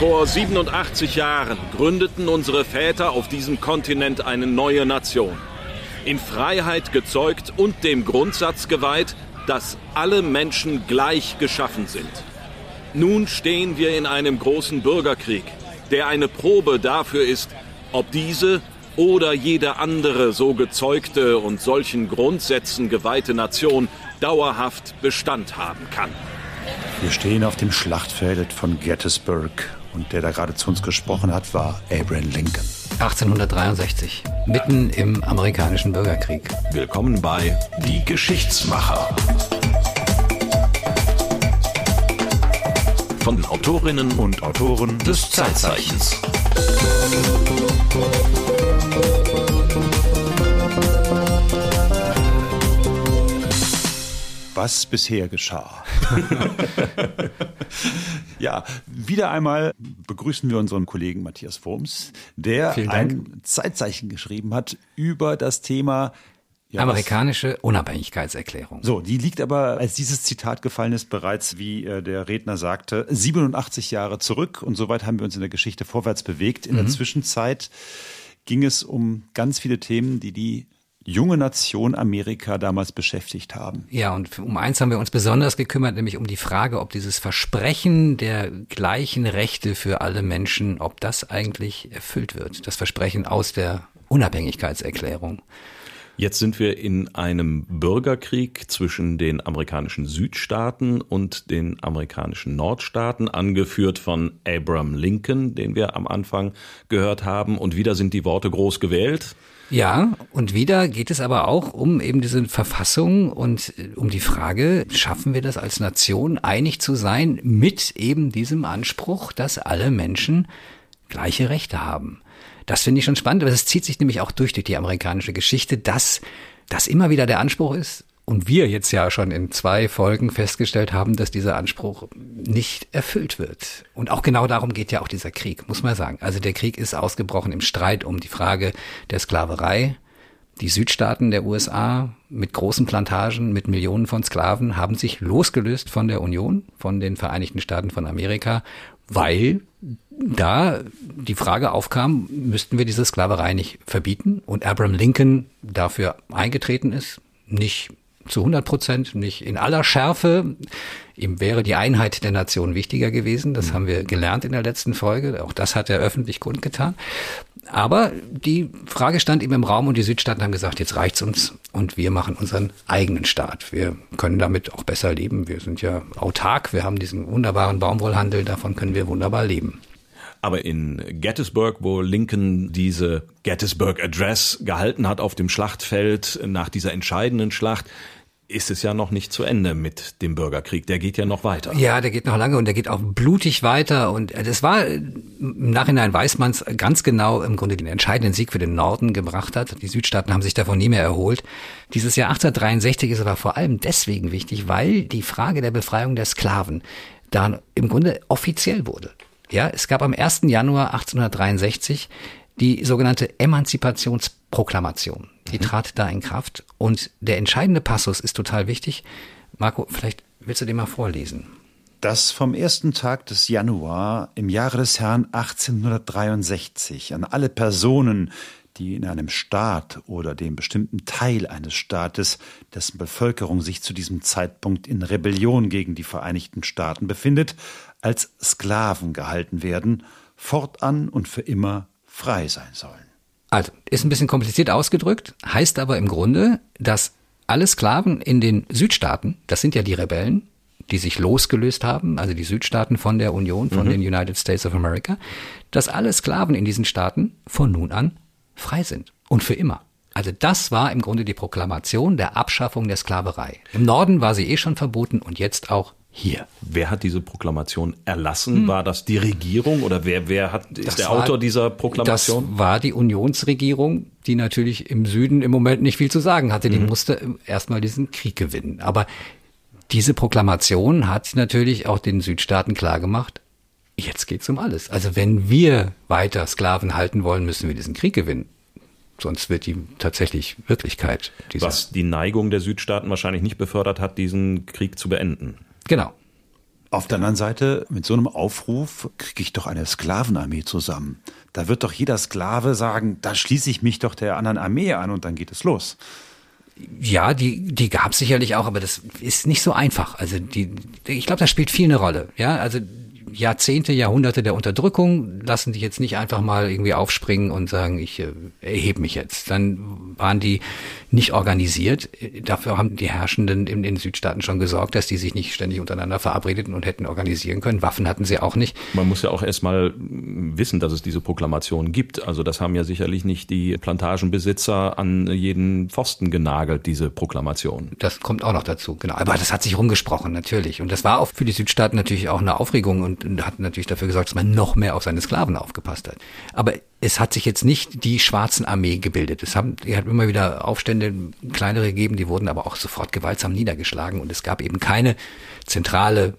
Vor 87 Jahren gründeten unsere Väter auf diesem Kontinent eine neue Nation. In Freiheit gezeugt und dem Grundsatz geweiht, dass alle Menschen gleich geschaffen sind. Nun stehen wir in einem großen Bürgerkrieg, der eine Probe dafür ist, ob diese oder jede andere so gezeugte und solchen Grundsätzen geweihte Nation dauerhaft Bestand haben kann. Wir stehen auf dem Schlachtfeld von Gettysburg und der da gerade zu uns gesprochen hat, war Abraham Lincoln. 1863, mitten im amerikanischen Bürgerkrieg. Willkommen bei Die Geschichtsmacher. Von den Autorinnen und Autoren des Zeitzeichens. Was bisher geschah. Ja, wieder einmal begrüßen wir unseren Kollegen Matthias Wurms, der ein Zeitzeichen geschrieben hat über das Thema amerikanische Unabhängigkeitserklärung. So, die liegt aber, als dieses Zitat gefallen ist, bereits, wie der Redner sagte, 87 Jahre zurück. Und soweit haben wir uns in der Geschichte vorwärts bewegt. In der Zwischenzeit ging es um ganz viele Themen, die junge Nation Amerika damals beschäftigt haben. Ja, und um eins haben wir uns besonders gekümmert, nämlich um die Frage, ob dieses Versprechen der gleichen Rechte für alle Menschen, ob das eigentlich erfüllt wird. Das Versprechen aus der Unabhängigkeitserklärung. Jetzt sind wir in einem Bürgerkrieg zwischen den amerikanischen Südstaaten und den amerikanischen Nordstaaten, angeführt von Abraham Lincoln, den wir am Anfang gehört haben. Und wieder sind die Worte groß gewählt. Ja, und wieder geht es aber auch um eben diese Verfassung und um die Frage, schaffen wir das als Nation einig zu sein mit eben diesem Anspruch, dass alle Menschen gleiche Rechte haben. Das finde ich schon spannend, aber es zieht sich nämlich auch durch die amerikanische Geschichte, dass das immer wieder der Anspruch ist. Und wir jetzt ja schon in 2 Folgen festgestellt haben, dass dieser Anspruch nicht erfüllt wird. Und auch genau darum geht ja auch dieser Krieg, muss man sagen. Also der Krieg ist ausgebrochen im Streit um die Frage der Sklaverei. Die Südstaaten der USA mit großen Plantagen, mit Millionen von Sklaven haben sich losgelöst von der Union, von den Vereinigten Staaten von Amerika, weil da die Frage aufkam, müssten wir diese Sklaverei nicht verbieten? Und Abraham Lincoln dafür eingetreten ist, nicht zu 100%, nicht in aller Schärfe. Ihm wäre die Einheit der Nation wichtiger gewesen. Das haben wir gelernt in der letzten Folge. Auch das hat er öffentlich kundgetan. Aber die Frage stand ihm im Raum und die Südstaaten haben gesagt, jetzt reicht's uns und wir machen unseren eigenen Staat. Wir können damit auch besser leben. Wir sind ja autark. Wir haben diesen wunderbaren Baumwollhandel. Davon können wir wunderbar leben. Aber in Gettysburg, wo Lincoln diese Gettysburg Address gehalten hat auf dem Schlachtfeld nach dieser entscheidenden Schlacht, ist es ja noch nicht zu Ende mit dem Bürgerkrieg. Der geht ja noch weiter. Ja, der geht noch lange und der geht auch blutig weiter. Und das war, im Nachhinein weiß man es ganz genau, im Grunde den entscheidenden Sieg für den Norden gebracht hat. Die Südstaaten haben sich davon nie mehr erholt. Dieses Jahr 1863 ist aber vor allem deswegen wichtig, weil die Frage der Befreiung der Sklaven da im Grunde offiziell wurde. Ja, es gab am 1. Januar 1863 die sogenannte Emanzipationsproklamation. Die trat da in Kraft. Und der entscheidende Passus ist total wichtig. Marco, vielleicht willst du den mal vorlesen. Das vom ersten Tag des Januar im Jahre des Herrn 1863 an alle Personen, die in einem Staat oder dem bestimmten Teil eines Staates, dessen Bevölkerung sich zu diesem Zeitpunkt in Rebellion gegen die Vereinigten Staaten befindet, als Sklaven gehalten werden, fortan und für immer frei sein sollen. Also, ist ein bisschen kompliziert ausgedrückt, heißt aber im Grunde, dass alle Sklaven in den Südstaaten, das sind ja die Rebellen, die sich losgelöst haben, also die Südstaaten von der Union, von den United States of America, dass alle Sklaven in diesen Staaten von nun an frei sind und für immer. Also das war im Grunde die Proklamation der Abschaffung der Sklaverei. Im Norden war sie eh schon verboten und jetzt auch hier. Wer hat diese Proklamation erlassen? War das die Regierung oder wer ist der Autor dieser Proklamation? Das war die Unionsregierung, die natürlich im Süden im Moment nicht viel zu sagen hatte. Die musste erstmal diesen Krieg gewinnen. Aber diese Proklamation hat natürlich auch den Südstaaten klargemacht, jetzt geht's um alles. Also wenn wir weiter Sklaven halten wollen, müssen wir diesen Krieg gewinnen. Sonst wird die tatsächlich Wirklichkeit. Was die Neigung der Südstaaten wahrscheinlich nicht befördert hat, diesen Krieg zu beenden. Genau. Auf der anderen Seite, mit so einem Aufruf kriege ich doch eine Sklavenarmee zusammen. Da wird doch jeder Sklave sagen, da schließe ich mich doch der anderen Armee an und dann geht es los. Ja, die gab es sicherlich auch, aber das ist nicht so einfach. Also ich glaube, das spielt viel eine Rolle. Ja, also Jahrzehnte, Jahrhunderte der Unterdrückung lassen dich jetzt nicht einfach mal irgendwie aufspringen und sagen, ich erhebe mich jetzt. Dann waren die nicht organisiert. Dafür haben die Herrschenden in den Südstaaten schon gesorgt, dass die sich nicht ständig untereinander verabredeten und hätten organisieren können. Waffen hatten sie auch nicht. Man muss ja auch erstmal wissen, dass es diese Proklamation gibt. Also das haben ja sicherlich nicht die Plantagenbesitzer an jeden Pfosten genagelt, diese Proklamation. Das kommt auch noch dazu, genau. Aber das hat sich rumgesprochen, natürlich. Und das war auch für die Südstaaten natürlich auch eine Aufregung und hat natürlich dafür gesorgt, dass man noch mehr auf seine Sklaven aufgepasst hat. Aber es hat sich jetzt nicht die Schwarzen Armee gebildet. Es hat immer wieder Aufstände, kleinere gegeben, die wurden aber auch sofort gewaltsam niedergeschlagen. Und es gab eben keine zentrale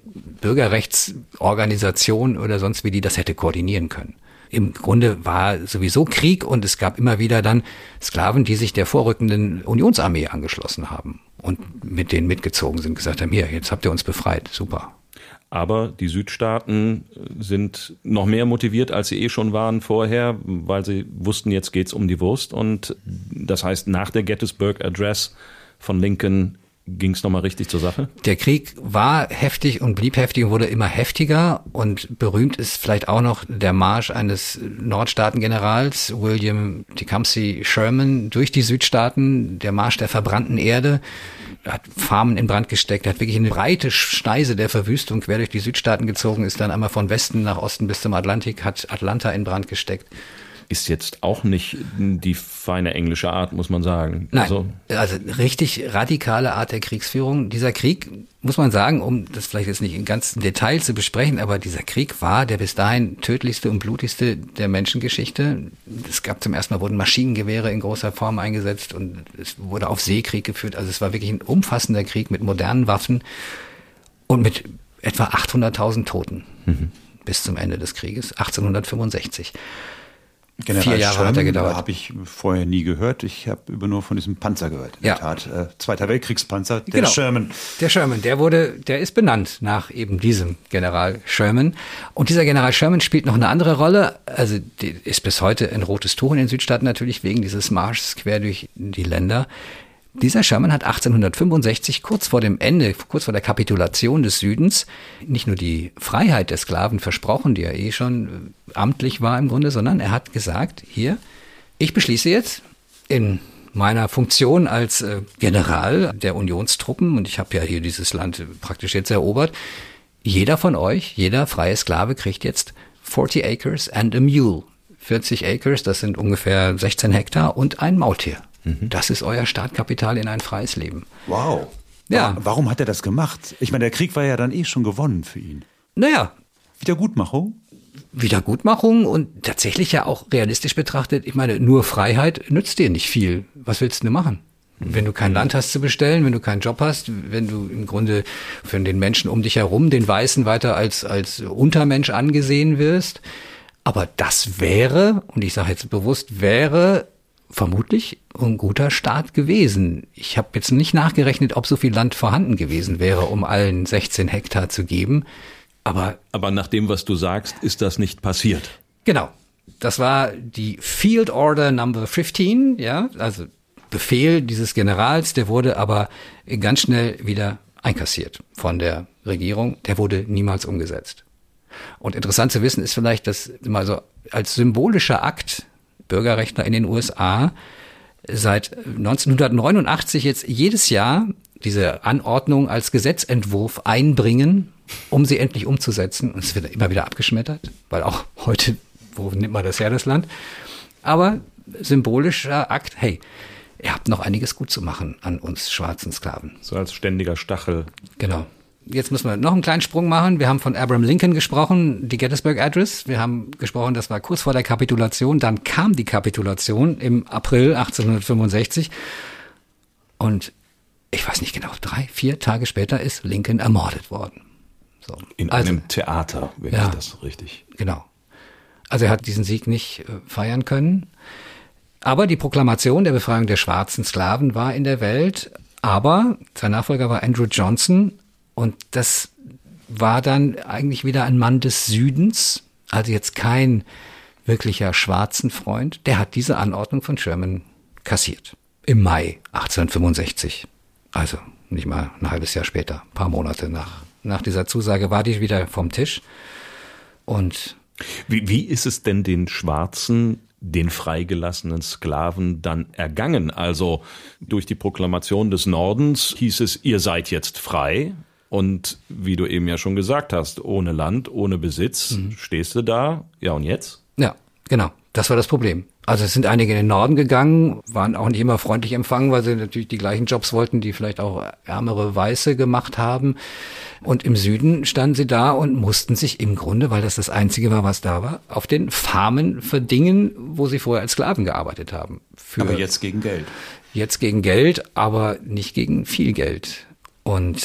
Bürgerrechtsorganisation oder sonst wie, die das hätte koordinieren können. Im Grunde war sowieso Krieg und es gab immer wieder dann Sklaven, die sich der vorrückenden Unionsarmee angeschlossen haben und mit denen mitgezogen sind, gesagt haben, hier, jetzt habt ihr uns befreit, super. Aber die Südstaaten sind noch mehr motiviert, als sie schon waren vorher, weil sie wussten, jetzt geht's um die Wurst. Und das heißt, nach der Gettysburg Address von Lincoln ging's nochmal richtig zur Sache? Der Krieg war heftig und blieb heftig und wurde immer heftiger. Und berühmt ist vielleicht auch noch der Marsch eines Nordstaatengenerals, William Tecumseh Sherman, durch die Südstaaten, der Marsch der verbrannten Erde. Er hat Farmen in Brand gesteckt, er hat wirklich eine breite Schneise der Verwüstung quer durch die Südstaaten gezogen, ist dann einmal von Westen nach Osten bis zum Atlantik, hat Atlanta in Brand gesteckt. Ist jetzt auch nicht die feine englische Art, muss man sagen. Nein, also richtig radikale Art der Kriegsführung. Dieser Krieg, muss man sagen, um das vielleicht jetzt nicht in ganzen Detail zu besprechen, aber dieser Krieg war der bis dahin tödlichste und blutigste der Menschengeschichte. Es gab zum ersten Mal, wurden Maschinengewehre in großer Form eingesetzt und es wurde auf Seekrieg geführt. Also es war wirklich ein umfassender Krieg mit modernen Waffen und mit etwa 800.000 Toten bis zum Ende des Krieges, 1865. General 4 Jahre hat er gedauert. Habe ich vorher nie gehört. Ich habe nur von diesem Panzer gehört. In der Tat, Zweiter Weltkriegspanzer, der Sherman. Der Sherman, der ist benannt nach eben diesem General Sherman. Und dieser General Sherman spielt noch eine andere Rolle. Also die ist bis heute ein rotes Tuch in den Südstaaten natürlich wegen dieses Marschs quer durch die Länder. Dieser Sherman hat 1865, kurz vor dem Ende, kurz vor der Kapitulation des Südens, nicht nur die Freiheit der Sklaven versprochen, die ja schon amtlich war im Grunde, sondern er hat gesagt, hier, ich beschließe jetzt in meiner Funktion als General der Unionstruppen, und ich habe ja hier dieses Land praktisch jetzt erobert, jeder von euch, jeder freie Sklave kriegt jetzt 40 acres and a mule. 40 acres, das sind ungefähr 16 Hektar und ein Maultier. Das ist euer Startkapital in ein freies Leben. Wow. Ja. Warum hat er das gemacht? Ich meine, der Krieg war ja dann schon gewonnen für ihn. Naja. Wiedergutmachung Und tatsächlich ja auch realistisch betrachtet, ich meine, nur Freiheit nützt dir nicht viel. Was willst du denn machen? Wenn du kein Land hast zu bestellen, wenn du keinen Job hast, wenn du im Grunde von den Menschen um dich herum, den Weißen, weiter als Untermensch angesehen wirst. Aber das wäre, und ich sage jetzt bewusst, wäre vermutlich ein guter Start gewesen. Ich habe jetzt nicht nachgerechnet, ob so viel Land vorhanden gewesen wäre, um allen 16 Hektar zu geben. Aber nach dem, was du sagst, ist das nicht passiert. Genau. Das war die Field Order Number 15, ja, also Befehl dieses Generals, der wurde aber ganz schnell wieder einkassiert von der Regierung. Der wurde niemals umgesetzt. Und interessant zu wissen ist vielleicht, dass mal so als symbolischer Akt Bürgerrechtler in den USA seit 1989 jetzt jedes Jahr diese Anordnung als Gesetzentwurf einbringen, um sie endlich umzusetzen. Und es wird immer wieder abgeschmettert, weil auch heute, wo nimmt man das her, das Land? Aber symbolischer Akt, hey, ihr habt noch einiges gut zu machen an uns schwarzen Sklaven. So als ständiger Stachel. Genau. Jetzt müssen wir noch einen kleinen Sprung machen. Wir haben von Abraham Lincoln gesprochen, die Gettysburg Address. Wir haben gesprochen, das war kurz vor der Kapitulation. Dann kam die Kapitulation im April 1865. Und ich weiß nicht genau, 3-4 Tage später ist Lincoln ermordet worden. So. In einem Theater, wenn ich das richtig. Genau. Also er hat diesen Sieg nicht feiern können. Aber die Proklamation der Befreiung der schwarzen Sklaven war in der Welt. Aber sein Nachfolger war Andrew Johnson. Und das war dann eigentlich wieder ein Mann des Südens, also jetzt kein wirklicher schwarzen Freund. Der hat diese Anordnung von Sherman kassiert. Im Mai 1865. Also nicht mal ein halbes Jahr später, ein paar Monate nach dieser Zusage war die wieder vom Tisch. Und wie ist es denn den Schwarzen, den freigelassenen Sklaven dann ergangen? Also durch die Proklamation des Nordens hieß es, ihr seid jetzt frei. Und wie du eben ja schon gesagt hast, ohne Land, ohne Besitz stehst du da. Ja, und jetzt? Ja, genau. Das war das Problem. Also es sind einige in den Norden gegangen, waren auch nicht immer freundlich empfangen, weil sie natürlich die gleichen Jobs wollten, die vielleicht auch ärmere Weiße gemacht haben. Und im Süden standen sie da und mussten sich im Grunde, weil das Einzige war, was da war, auf den Farmen verdingen, wo sie vorher als Sklaven gearbeitet haben. Aber jetzt gegen Geld. Jetzt gegen Geld, aber nicht gegen viel Geld. Und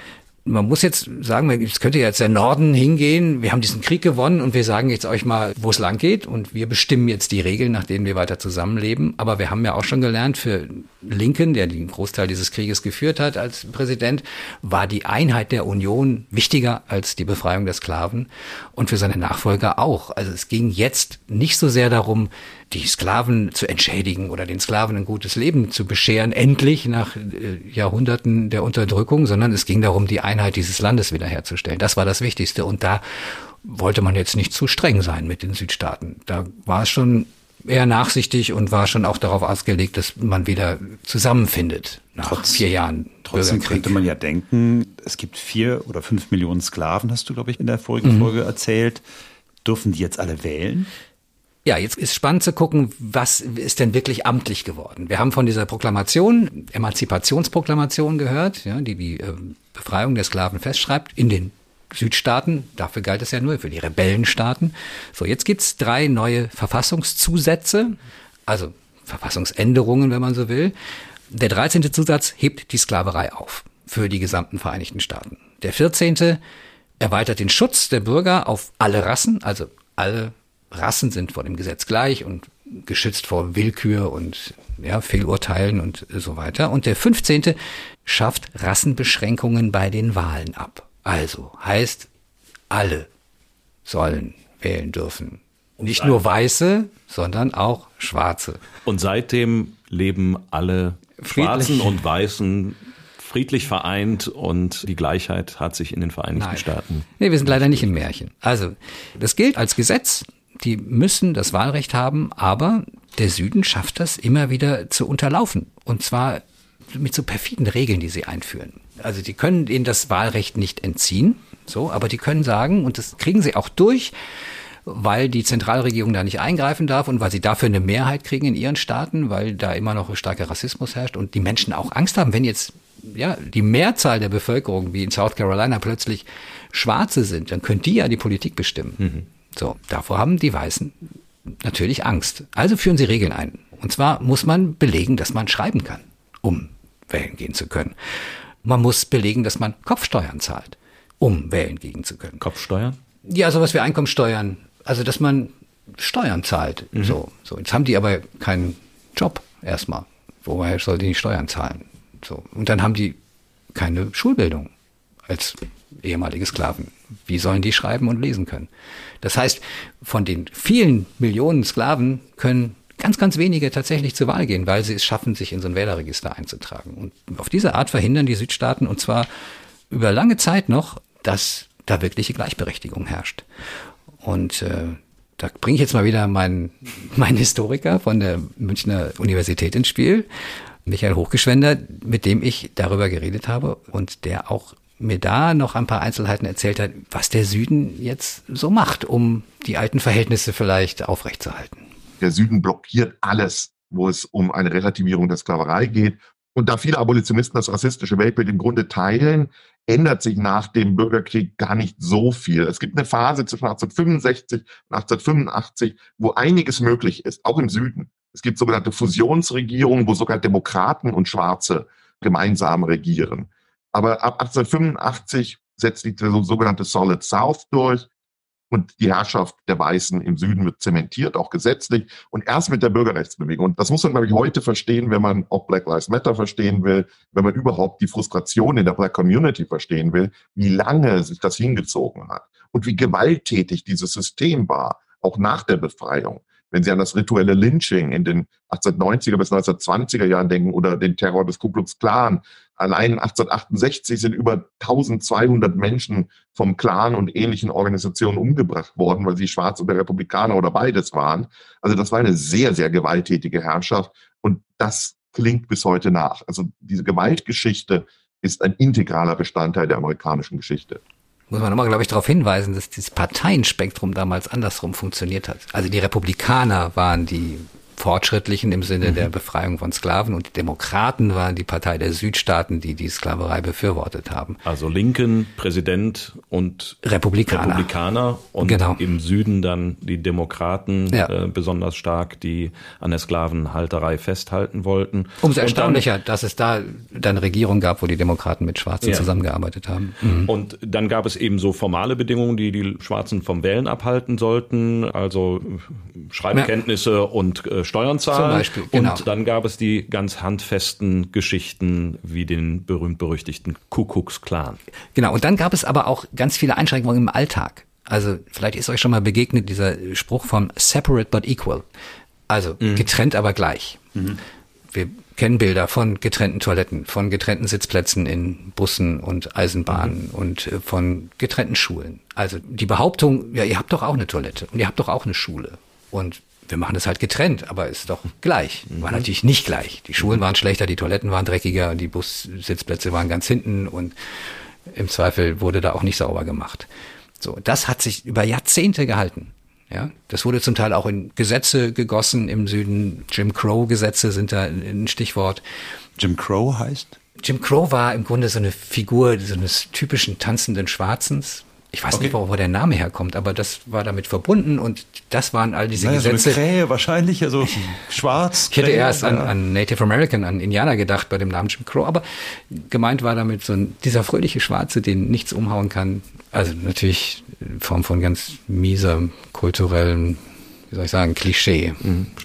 man muss jetzt sagen, es könnte jetzt der Norden hingehen, wir haben diesen Krieg gewonnen und wir sagen jetzt euch mal, wo es lang geht und wir bestimmen jetzt die Regeln, nach denen wir weiter zusammenleben. Aber wir haben ja auch schon gelernt, für Lincoln, der den Großteil dieses Krieges geführt hat als Präsident, war die Einheit der Union wichtiger als die Befreiung der Sklaven und für seine Nachfolger auch. Also es ging jetzt nicht so sehr darum, die Sklaven zu entschädigen oder den Sklaven ein gutes Leben zu bescheren, endlich nach Jahrhunderten der Unterdrückung, sondern es ging darum, die Einheit dieses Landes wiederherzustellen. Das war das Wichtigste. Und da wollte man jetzt nicht zu streng sein mit den Südstaaten. Da war es schon eher nachsichtig und war schon auch darauf ausgelegt, dass man wieder zusammenfindet nach 4 Jahren Trotzdem Bürgerkrieg. könnte man ja denken, es gibt 4 oder 5 Millionen Sklaven, hast du, glaube ich, in der vorigen Folge erzählt. Dürfen die jetzt alle wählen? Ja, jetzt ist spannend zu gucken, was ist denn wirklich amtlich geworden. Wir haben von dieser Proklamation, Emanzipationsproklamation gehört, ja, die Befreiung der Sklaven festschreibt in den Südstaaten. Dafür galt es ja nur für die Rebellenstaaten. So, jetzt gibt's 3 neue Verfassungszusätze, also Verfassungsänderungen, wenn man so will. Der 13. Zusatz hebt die Sklaverei auf für die gesamten Vereinigten Staaten. Der 14. erweitert den Schutz der Bürger auf alle Rassen, also alle Rassen sind vor dem Gesetz gleich und geschützt vor Willkür und Fehlurteilen und so weiter. Und der 15. schafft Rassenbeschränkungen bei den Wahlen ab. Also heißt, alle sollen wählen dürfen. Nicht nur Weiße, sondern auch Schwarze. Und seitdem leben alle Schwarzen und Weißen friedlich vereint und die Gleichheit hat sich in den Vereinigten Staaten. Nee, wir sind leider nicht im Märchen. Also, das gilt als Gesetz. Die müssen das Wahlrecht haben, aber der Süden schafft das immer wieder zu unterlaufen. Und zwar mit so perfiden Regeln, die sie einführen. Also die können ihnen das Wahlrecht nicht entziehen, so, aber die können sagen, und das kriegen sie auch durch, weil die Zentralregierung da nicht eingreifen darf und weil sie dafür eine Mehrheit kriegen in ihren Staaten, weil da immer noch starker Rassismus herrscht und die Menschen auch Angst haben, wenn jetzt die Mehrzahl der Bevölkerung, wie in South Carolina, plötzlich Schwarze sind, dann können die ja die Politik bestimmen. So, davor haben die Weißen natürlich Angst. Also führen sie Regeln ein. Und zwar muss man belegen, dass man schreiben kann, um wählen gehen zu können. Man muss belegen, dass man Kopfsteuern zahlt, um wählen gehen zu können. Kopfsteuern? Ja, sowas wie Einkommensteuern. Also, dass man Steuern zahlt. So. Jetzt haben die aber keinen Job erstmal. Woher soll die Steuern zahlen? So. Und dann haben die keine Schulbildung als ehemalige Sklaven. Wie sollen die schreiben und lesen können? Das heißt, von den vielen Millionen Sklaven können ganz, ganz wenige tatsächlich zur Wahl gehen, weil sie es schaffen, sich in so ein Wählerregister einzutragen. Und auf diese Art verhindern die Südstaaten, und zwar über lange Zeit noch, dass da wirkliche Gleichberechtigung herrscht. Und da bringe ich jetzt mal wieder meinen Historiker von der Münchner Universität ins Spiel, Michael Hochgeschwender, mit dem ich darüber geredet habe und der auch mir da noch ein paar Einzelheiten erzählt hat, was der Süden jetzt so macht, um die alten Verhältnisse vielleicht aufrechtzuerhalten. Der Süden blockiert alles, wo es um eine Relativierung der Sklaverei geht. Und da viele Abolitionisten das rassistische Weltbild im Grunde teilen, ändert sich nach dem Bürgerkrieg gar nicht so viel. Es gibt eine Phase zwischen 1865 und 1885, wo einiges möglich ist, auch im Süden. Es gibt sogenannte Fusionsregierungen, wo sogar Demokraten und Schwarze gemeinsam regieren. Aber ab 1885 setzt sich der sogenannte Solid South durch. Und die Herrschaft der Weißen im Süden wird zementiert, auch gesetzlich. Und erst mit der Bürgerrechtsbewegung. Und das muss man, glaube ich, heute verstehen, wenn man auch Black Lives Matter verstehen will, wenn man überhaupt die Frustration in der Black Community verstehen will, wie lange sich das hingezogen hat und wie gewalttätig dieses System war, auch nach der Befreiung. Wenn Sie an das rituelle Lynching in den 1890er bis 1920er Jahren denken oder den Terror des Ku Klux Klan. Allein 1868 sind über 1200 Menschen vom Klan und ähnlichen Organisationen umgebracht worden, weil sie schwarz oder Republikaner oder beides waren. Also das war eine sehr, sehr gewalttätige Herrschaft und das klingt bis heute nach. Also diese Gewaltgeschichte ist ein integraler Bestandteil der amerikanischen Geschichte. Muss man nochmal, glaube ich, darauf hinweisen, dass dieses Parteienspektrum damals andersrum funktioniert hat. Also die Republikaner waren die Fortschrittlichen im Sinne der Befreiung von Sklaven und die Demokraten waren die Partei der Südstaaten, die die Sklaverei befürwortet haben. Also Lincoln, Präsident und Republikaner und genau. Im Süden dann die Demokraten besonders stark, die an der Sklavenhalterei festhalten wollten. Umso erstaunlicher, dass es da dann Regierungen gab, wo die Demokraten mit Schwarzen zusammengearbeitet haben. Mhm. Und dann gab es eben so formale Bedingungen, die die Schwarzen vom Wählen abhalten sollten, also Schreibkenntnisse und Steuern zahlen. Zum Beispiel, genau. Und dann gab es die ganz handfesten Geschichten wie den berühmt-berüchtigten Ku Klux Klan. Genau, und dann gab es aber auch ganz viele Einschränkungen im Alltag. Also vielleicht ist euch schon mal begegnet dieser Spruch von separate but equal. Also getrennt, aber gleich. Mhm. Wir kennen Bilder von getrennten Toiletten, von getrennten Sitzplätzen in Bussen und Eisenbahnen und von getrennten Schulen. Also die Behauptung, ja, ihr habt doch auch eine Toilette und ihr habt doch auch eine Schule. Und wir machen das halt getrennt, aber ist doch gleich. War natürlich nicht gleich. Die Schulen waren schlechter, die Toiletten waren dreckiger, die Bussitzplätze waren ganz hinten und im Zweifel wurde da auch nicht sauber gemacht. So, das hat sich über Jahrzehnte gehalten. Ja, das wurde zum Teil auch in Gesetze gegossen im Süden. Jim Crow-Gesetze sind da ein Stichwort. Jim Crow heißt? Jim Crow war im Grunde so eine Figur so eines typischen tanzenden Schwarzens. Ich weiß nicht, wo der Name herkommt, aber das war damit verbunden und das waren all diese Gesetze. So eine Krähe wahrscheinlich, also schwarz. Ich hätte erst an Native American, an Indianer gedacht bei dem Namen Jim Crow, aber gemeint war damit so dieser fröhliche Schwarze, den nichts umhauen kann. Also natürlich in Form von ganz mieser kulturellen, wie soll ich sagen, Klischee.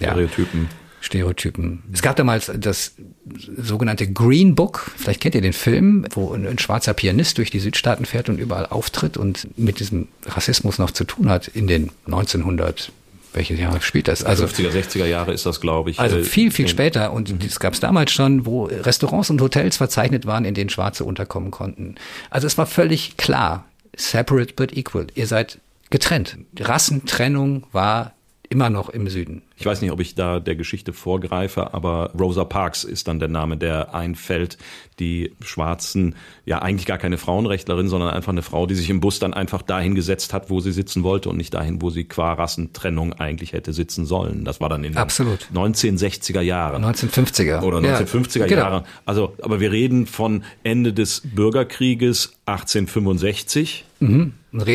Stereotypen. Es gab damals das sogenannte Green Book, vielleicht kennt ihr den Film, wo ein schwarzer Pianist durch die Südstaaten fährt und überall auftritt und mit diesem Rassismus noch zu tun hat in den 1900, welches Jahr spielt das? Also 50er, 60er Jahre ist das, glaube ich. Also viel später und das gab es damals schon, wo Restaurants und Hotels verzeichnet waren, in denen Schwarze unterkommen konnten. Also es war völlig klar, separate but equal, ihr seid getrennt. Die Rassentrennung war immer noch im Süden. Ich weiß nicht, ob ich da der Geschichte vorgreife, aber Rosa Parks ist dann der Name, der einfällt. Die Schwarzen, ja eigentlich gar keine Frauenrechtlerin, sondern einfach eine Frau, die sich im Bus dann einfach dahin gesetzt hat, wo sie sitzen wollte und nicht dahin, wo sie qua Rassentrennung eigentlich hätte sitzen sollen. Das war dann in den 1960er Jahren. 1950er. Oder 1950er Jahre. Also, aber wir reden von Ende des Bürgerkrieges 1865. Mhm.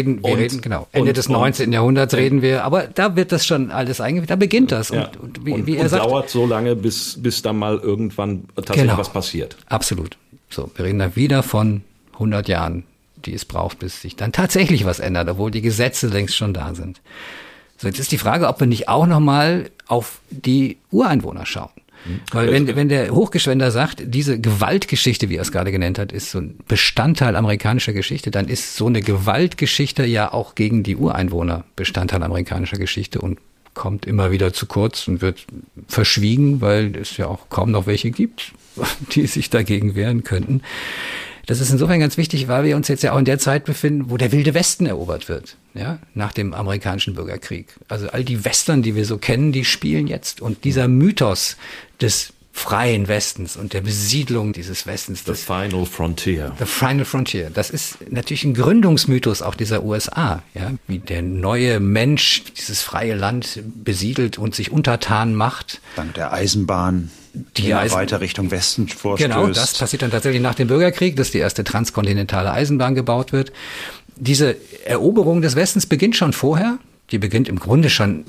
Ende des 19. Jahrhunderts reden wir, aber da wird das schon alles eingeführt, da beginnt das. Und wie er sagt, dauert so lange, bis dann mal irgendwann tatsächlich was passiert. Absolut. So, wir reden da wieder von 100 Jahren, die es braucht, bis sich dann tatsächlich was ändert, obwohl die Gesetze längst schon da sind. So, jetzt ist die Frage, ob wir nicht auch nochmal auf die Ureinwohner schauen. Weil wenn der Hochgeschwender sagt, diese Gewaltgeschichte, wie er es gerade genannt hat, ist so ein Bestandteil amerikanischer Geschichte, dann ist so eine Gewaltgeschichte ja auch gegen die Ureinwohner Bestandteil amerikanischer Geschichte und kommt immer wieder zu kurz und wird verschwiegen, weil es ja auch kaum noch welche gibt, die sich dagegen wehren könnten. Das ist insofern ganz wichtig, weil wir uns jetzt ja auch in der Zeit befinden, wo der Wilde Westen erobert wird, ja, nach dem amerikanischen Bürgerkrieg. Also all die Western, die wir so kennen, die spielen jetzt. Und dieser Mythos des freien Westens und der Besiedlung dieses Westens. The Final Frontier. The Final Frontier. Das ist natürlich ein Gründungsmythos auch dieser USA, ja, wie der neue Mensch dieses freie Land besiedelt und sich untertan macht. Dank der Eisenbahn. Die weiter Richtung Westen vorstößt. Genau, das passiert dann tatsächlich nach dem Bürgerkrieg, dass die erste transkontinentale Eisenbahn gebaut wird. Diese Eroberung des Westens beginnt schon vorher. Die beginnt im Grunde schon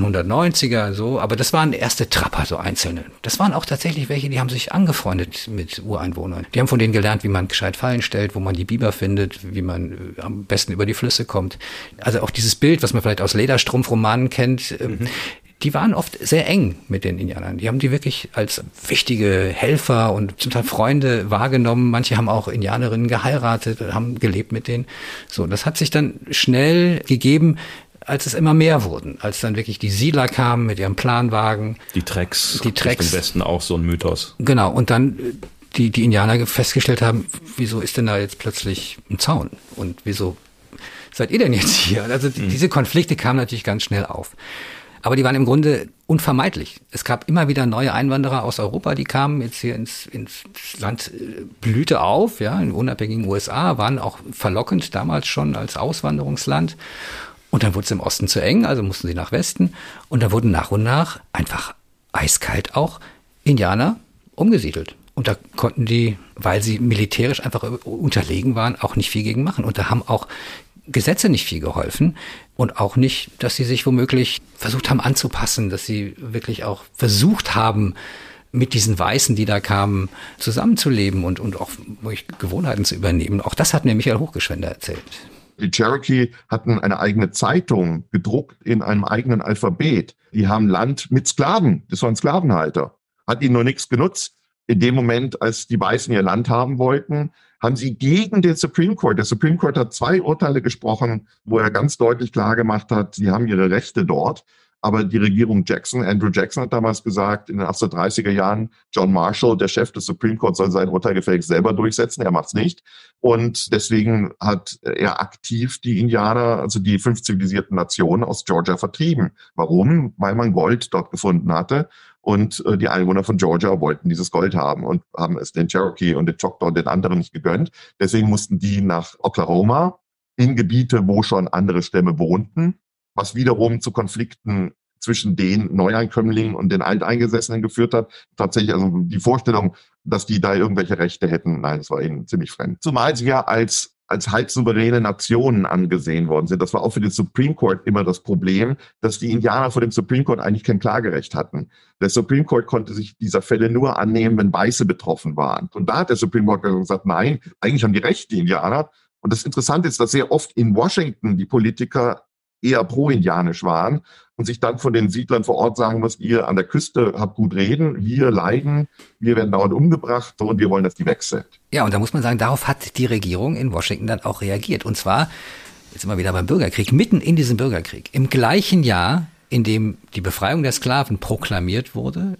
1790er so, aber das waren erste Trapper, so einzelne. Das waren auch tatsächlich welche, die haben sich angefreundet mit Ureinwohnern. Die haben von denen gelernt, wie man gescheit Fallen stellt, wo man die Biber findet, wie man am besten über die Flüsse kommt. Also auch dieses Bild, was man vielleicht aus Lederstrumpfromanen kennt, die waren oft sehr eng mit den Indianern. Die haben die wirklich als wichtige Helfer und zum Teil Freunde wahrgenommen. Manche haben auch Indianerinnen geheiratet, haben gelebt mit denen. So, das hat sich dann schnell gegeben, als es immer mehr wurden, als dann wirklich die Siedler kamen mit ihrem Planwagen. Die Trecks. Im Westen auch so ein Mythos. Genau, und dann die Indianer festgestellt haben, wieso ist denn da jetzt plötzlich ein Zaun? Und wieso seid ihr denn jetzt hier? Also diese Konflikte kamen natürlich ganz schnell auf. Aber die waren im Grunde unvermeidlich. Es gab immer wieder neue Einwanderer aus Europa, die kamen jetzt hier ins Land, blühte auf, ja, in unabhängigen USA, waren auch verlockend damals schon als Auswanderungsland. Und dann wurde es im Osten zu eng, also mussten sie nach Westen. Und da wurden nach und nach einfach eiskalt auch Indianer umgesiedelt. Und da konnten die, weil sie militärisch einfach unterlegen waren, auch nicht viel gegen machen. Und da haben auch Gesetze nicht viel geholfen und auch nicht, dass sie sich womöglich versucht haben anzupassen, dass sie wirklich auch versucht haben, mit diesen Weißen, die da kamen, zusammenzuleben und auch Gewohnheiten zu übernehmen. Auch das hat mir Michael Hochgeschwender erzählt. Die Cherokee hatten eine eigene Zeitung, gedruckt in einem eigenen Alphabet. Die haben Land mit Sklaven, das waren Sklavenhalter. Hat ihnen nur nichts genutzt. In dem Moment, als die Weißen ihr Land haben wollten, haben sie gegen den Supreme Court. Der Supreme Court hat 2 Urteile gesprochen, wo er ganz deutlich klar gemacht hat, sie haben ihre Rechte dort. Aber die Regierung Andrew Jackson hat damals gesagt, in den 1830er Jahren, John Marshall, der Chef des Supreme Court, soll sein Urteil gefälligst selber durchsetzen. Er macht's nicht. Und deswegen hat er aktiv die Indianer, also die 5 zivilisierten Nationen aus Georgia vertrieben. Warum? Weil man Gold dort gefunden hatte. Und die Einwohner von Georgia wollten dieses Gold haben und haben es den Cherokee und den Choctaw und den anderen nicht gegönnt. Deswegen mussten die nach Oklahoma in Gebiete, wo schon andere Stämme wohnten, was wiederum zu Konflikten zwischen den Neueinkömmlingen und den Alteingesessenen geführt hat. Tatsächlich, also die Vorstellung, dass die da irgendwelche Rechte hätten, nein, das war ihnen ziemlich fremd. Zumal sie ja als halb souveräne Nationen angesehen worden sind. Das war auch für den Supreme Court immer das Problem, dass die Indianer vor dem Supreme Court eigentlich kein Klagerecht hatten. Der Supreme Court konnte sich dieser Fälle nur annehmen, wenn Weiße betroffen waren. Und da hat der Supreme Court gesagt, nein, eigentlich haben die Recht, die Indianer. Und das Interessante ist, dass sehr oft in Washington die Politiker eher pro-indianisch waren und sich dann von den Siedlern vor Ort sagen muss, ihr an der Küste habt gut reden, wir leiden, wir werden dauernd umgebracht und wir wollen, dass die weg sind. Ja, und da muss man sagen, darauf hat die Regierung in Washington dann auch reagiert. Und zwar, jetzt sind wir wieder beim Bürgerkrieg, mitten in diesem Bürgerkrieg. Im gleichen Jahr, in dem die Befreiung der Sklaven proklamiert wurde,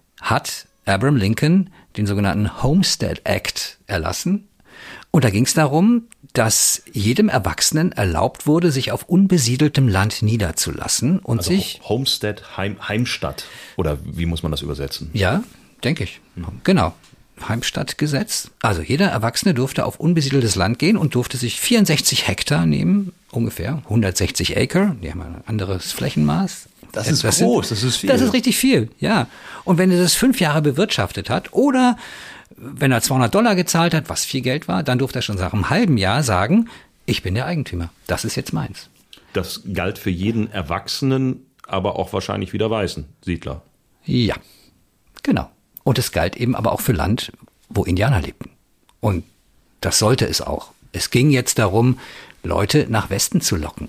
hat Abraham Lincoln den sogenannten Homestead Act erlassen. Und da ging es darum, dass jedem Erwachsenen erlaubt wurde, sich auf unbesiedeltem Land niederzulassen und also sich Homestead, Heimstatt, oder wie muss man das übersetzen? Ja, denke ich. Genau. Heimstadtgesetz. Also jeder Erwachsene durfte auf unbesiedeltes Land gehen und durfte sich 64 Hektar nehmen, ungefähr 160 Acre. Die haben ein anderes Flächenmaß. Das ist groß, das ist viel. Das ist richtig viel, ja. Und wenn er das 5 Jahre bewirtschaftet hat oder wenn er $200 gezahlt hat, was viel Geld war, dann durfte er schon nach einem halben Jahr sagen, ich bin der Eigentümer, das ist jetzt meins. Das galt für jeden Erwachsenen, aber auch wahrscheinlich wieder weißen Siedler. Ja, genau. Und es galt eben aber auch für Land, wo Indianer lebten. Und das sollte es auch. Es ging jetzt darum, Leute nach Westen zu locken.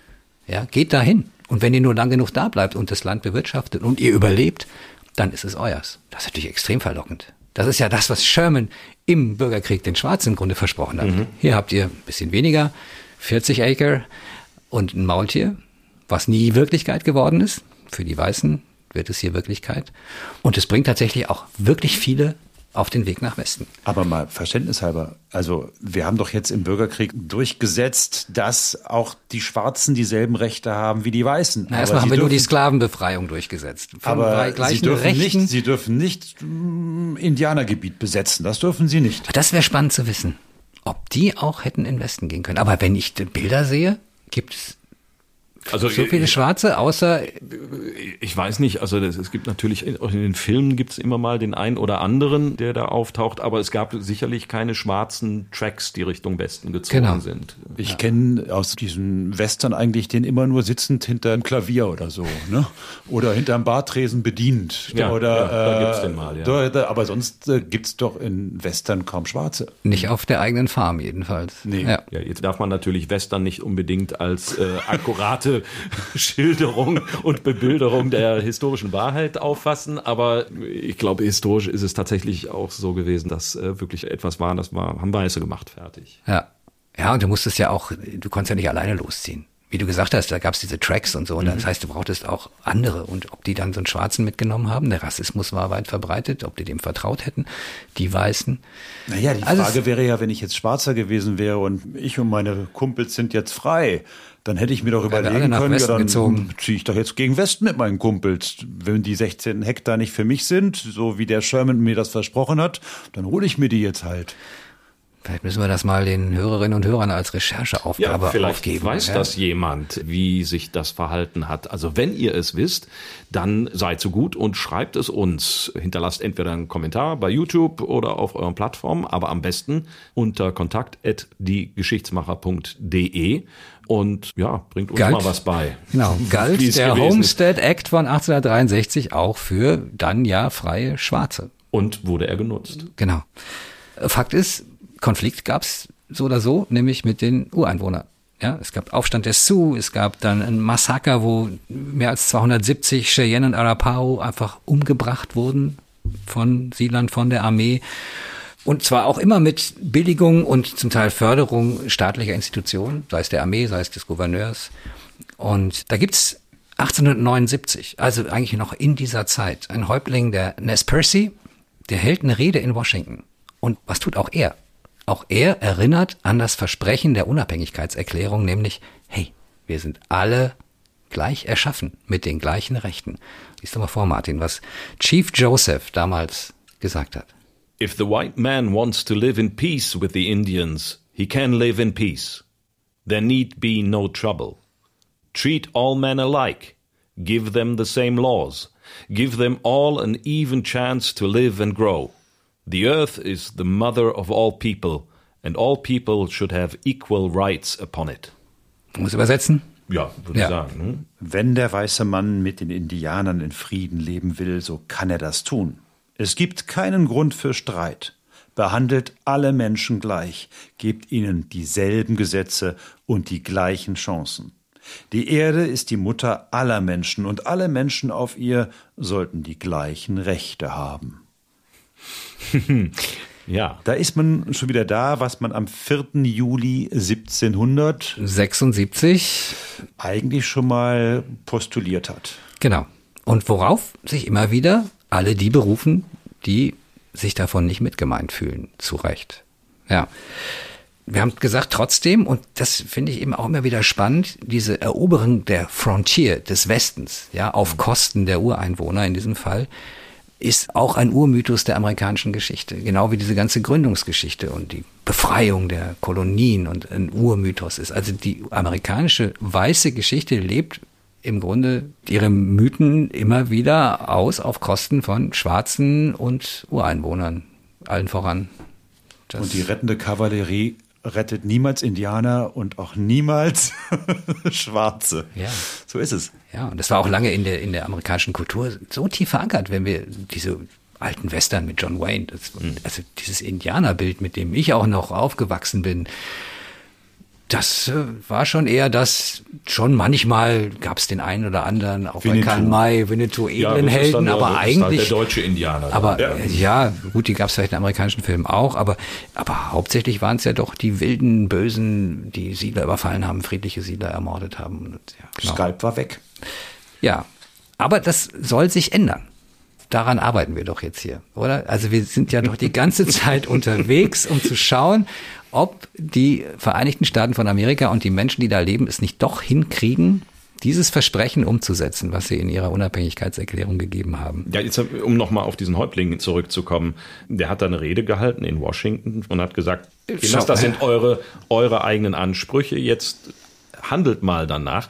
Ja, geht dahin. Und wenn ihr nur lang genug da bleibt und das Land bewirtschaftet und ihr überlebt, dann ist es euers. Das ist natürlich extrem verlockend. Das ist ja das, was Sherman im Bürgerkrieg den Schwarzen im Grunde versprochen hat. Hier habt ihr ein bisschen weniger, 40 Acre und ein Maultier, was nie Wirklichkeit geworden ist. Für die Weißen wird es hier Wirklichkeit. Und es bringt tatsächlich auch wirklich viele auf den Weg nach Westen. Aber mal verständnishalber, also wir haben doch jetzt im Bürgerkrieg durchgesetzt, dass auch die Schwarzen dieselben Rechte haben wie die Weißen. Na, erstmal haben wir nur die Sklavenbefreiung durchgesetzt. Aber sie dürfen nicht Indianergebiet besetzen, das dürfen sie nicht. Das wäre spannend zu wissen, ob die auch hätten in den Westen gehen können. Aber wenn ich Bilder sehe, gibt es Also so viele Schwarze, außer... Ich weiß nicht, also es gibt natürlich, auch in den Filmen gibt es immer mal den einen oder anderen, der da auftaucht, aber es gab sicherlich keine schwarzen Tracks, die Richtung Westen gezogen sind. Ich kenne aus diesen Western eigentlich den immer nur sitzend hinter einem Klavier oder so, ne? Oder hinterm Bartresen bedient. Da gibt's den mal, ja. Aber sonst gibt's doch in Western kaum Schwarze. Nicht auf der eigenen Farm jedenfalls. Nee. Ja. Ja, jetzt darf man natürlich Western nicht unbedingt als akkurate Schilderung und Bebilderung der historischen Wahrheit auffassen, aber ich glaube, historisch ist es tatsächlich auch so gewesen, dass wirklich etwas war, haben Weiße gemacht, fertig. Ja. Ja, und du konntest ja nicht alleine losziehen. Wie du gesagt hast, da gab's diese Tracks und so. Und das heißt, du brauchtest auch andere. Und ob die dann so einen Schwarzen mitgenommen haben, der Rassismus war weit verbreitet, ob die dem vertraut hätten, die Weißen. Naja, die Frage wäre ja, wenn ich jetzt Schwarzer gewesen wäre und ich und meine Kumpels sind jetzt frei, dann hätte ich mir doch überlegen können, ja, dann ziehe ich doch jetzt gegen Westen mit meinen Kumpels. Wenn die 16 Hektar nicht für mich sind, so wie der Sherman mir das versprochen hat, dann hole ich mir die jetzt halt. Vielleicht müssen wir das mal den Hörerinnen und Hörern als Rechercheaufgabe aufgeben. Weiß das jemand, wie sich das verhalten hat. Also wenn ihr es wisst, dann seid so gut und schreibt es uns. Hinterlasst entweder einen Kommentar bei YouTube oder auf euren Plattformen, aber am besten unter kontakt@diegeschichtsmacher.de und ja, bringt uns mal was bei. Genau, galt der Homestead Act von 1863 auch für dann ja freie Schwarze. Und wurde er genutzt. Genau. Fakt ist, Konflikt gab's so oder so, nämlich mit den Ureinwohnern. Ja, es gab Aufstand der Sioux, es gab dann ein Massaker, wo mehr als 270 Cheyenne und Arapaho einfach umgebracht wurden von Siedlern, von der Armee. Und zwar auch immer mit Billigung und zum Teil Förderung staatlicher Institutionen, sei es der Armee, sei es des Gouverneurs. Und da gibt's 1879, also eigentlich noch in dieser Zeit, ein Häuptling, der Nez Perce, der hält eine Rede in Washington. Und was tut auch er? Auch er erinnert an das Versprechen der Unabhängigkeitserklärung, nämlich, hey, wir sind alle gleich erschaffen mit den gleichen Rechten. Lies doch mal vor, Martin, was Chief Joseph damals gesagt hat. If the white man wants to live in peace with the Indians, he can live in peace. There need be no trouble. Treat all men alike. Give them the same laws. Give them all an even chance to live and grow. The earth is the mother of all people, and all people should have equal rights upon it. Muss übersetzen? Ja, würde ich sagen. Ne? Wenn der weiße Mann mit den Indianern in Frieden leben will, so kann er das tun. Es gibt keinen Grund für Streit. Behandelt alle Menschen gleich, gebt ihnen dieselben Gesetze und die gleichen Chancen. Die Erde ist die Mutter aller Menschen und alle Menschen auf ihr sollten die gleichen Rechte haben. Ja. Da ist man schon wieder da, was man am 4. Juli 1776 eigentlich schon mal postuliert hat. Genau. Und worauf sich immer wieder alle die berufen, die sich davon nicht mitgemeint fühlen, zu Recht. Ja. Wir haben gesagt, trotzdem, und das finde ich eben auch immer wieder spannend, diese Eroberung der Frontier des Westens, ja, auf Kosten der Ureinwohner in diesem Fall, ist auch ein Urmythos der amerikanischen Geschichte. Genau wie diese ganze Gründungsgeschichte und die Befreiung der Kolonien und ein Urmythos ist. Also die amerikanische weiße Geschichte lebt im Grunde ihre Mythen immer wieder aus auf Kosten von Schwarzen und Ureinwohnern, allen voran. Und die rettende Kavallerie rettet niemals Indianer und auch niemals Schwarze. Ja. So ist es. Ja, und das war auch lange in der amerikanischen Kultur so tief verankert, wenn wir diese alten Western mit John Wayne, also dieses Indianerbild, mit dem ich auch noch aufgewachsen bin, das war schon eher das, schon manchmal gab es den einen oder anderen, auch bei Karl May, Winnetou, edlen Helden, aber eigentlich... Halt der deutsche Indianer. Aber ja, gut, die gab es vielleicht in amerikanischen Filmen auch, aber hauptsächlich waren es ja doch die wilden, bösen, die Siedler überfallen haben, friedliche Siedler ermordet haben. Und, ja, genau. Skalp war weg. Ja, aber das soll sich ändern. Daran arbeiten wir doch jetzt hier, oder? Also wir sind ja doch die ganze Zeit unterwegs, um zu schauen, ob die Vereinigten Staaten von Amerika und die Menschen, die da leben, es nicht doch hinkriegen, dieses Versprechen umzusetzen, was sie in ihrer Unabhängigkeitserklärung gegeben haben. Ja, jetzt, um nochmal auf diesen Häuptling zurückzukommen, der hat da eine Rede gehalten in Washington und hat gesagt, das sind eure eigenen Ansprüche, jetzt handelt mal danach.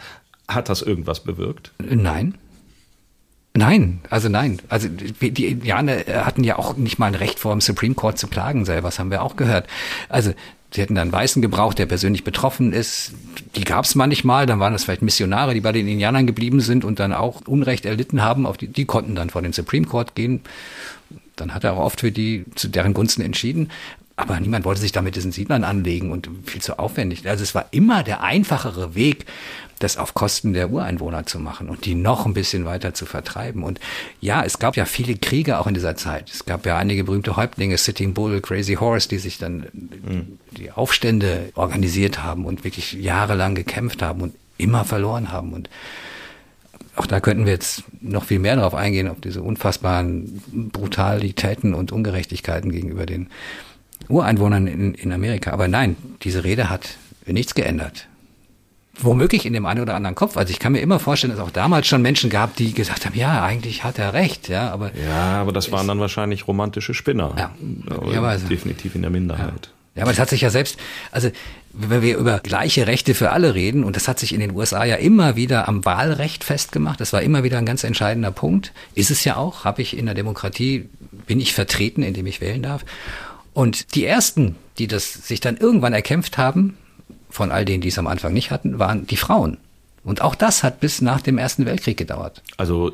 Hat das irgendwas bewirkt? Nein. Nein. Also die Indianer hatten ja auch nicht mal ein Recht vor dem Supreme Court zu klagen selber, das haben wir auch gehört. Also sie hätten dann einen Weißen gebraucht, der persönlich betroffen ist. Die gab es manchmal, dann waren das vielleicht Missionare, die bei den Indianern geblieben sind und dann auch Unrecht erlitten haben. Die konnten dann vor den Supreme Court gehen. Dann hat er auch oft für die zu deren Gunsten entschieden. Aber niemand wollte sich da mit diesen Siedlern anlegen und viel zu aufwendig. Also es war immer der einfachere Weg, das auf Kosten der Ureinwohner zu machen und die noch ein bisschen weiter zu vertreiben. Und ja, es gab ja viele Kriege auch in dieser Zeit. Es gab ja einige berühmte Häuptlinge, Sitting Bull, Crazy Horse, die sich dann die Aufstände organisiert haben und wirklich jahrelang gekämpft haben und immer verloren haben. Und auch da könnten wir jetzt noch viel mehr drauf eingehen, auf diese unfassbaren Brutalitäten und Ungerechtigkeiten gegenüber den Ureinwohnern in Amerika. Aber nein, diese Rede hat nichts geändert. Womöglich in dem einen oder anderen Kopf. Also ich kann mir immer vorstellen, dass es auch damals schon Menschen gab, die gesagt haben, ja, eigentlich hat er recht. Ja, aber das waren dann wahrscheinlich romantische Spinner. Ja, möglicherweise. Definitiv in der Minderheit. Ja, aber das hat sich ja selbst, also wenn wir über gleiche Rechte für alle reden, und das hat sich in den USA ja immer wieder am Wahlrecht festgemacht, das war immer wieder ein ganz entscheidender Punkt, ist es ja auch, in der Demokratie, bin ich vertreten, indem ich wählen darf. Und die ersten, die das sich dann irgendwann erkämpft haben, von all denen, die es am Anfang nicht hatten, waren die Frauen. Und auch das hat bis nach dem Ersten Weltkrieg gedauert. Also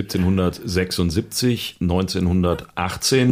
1776, 1918.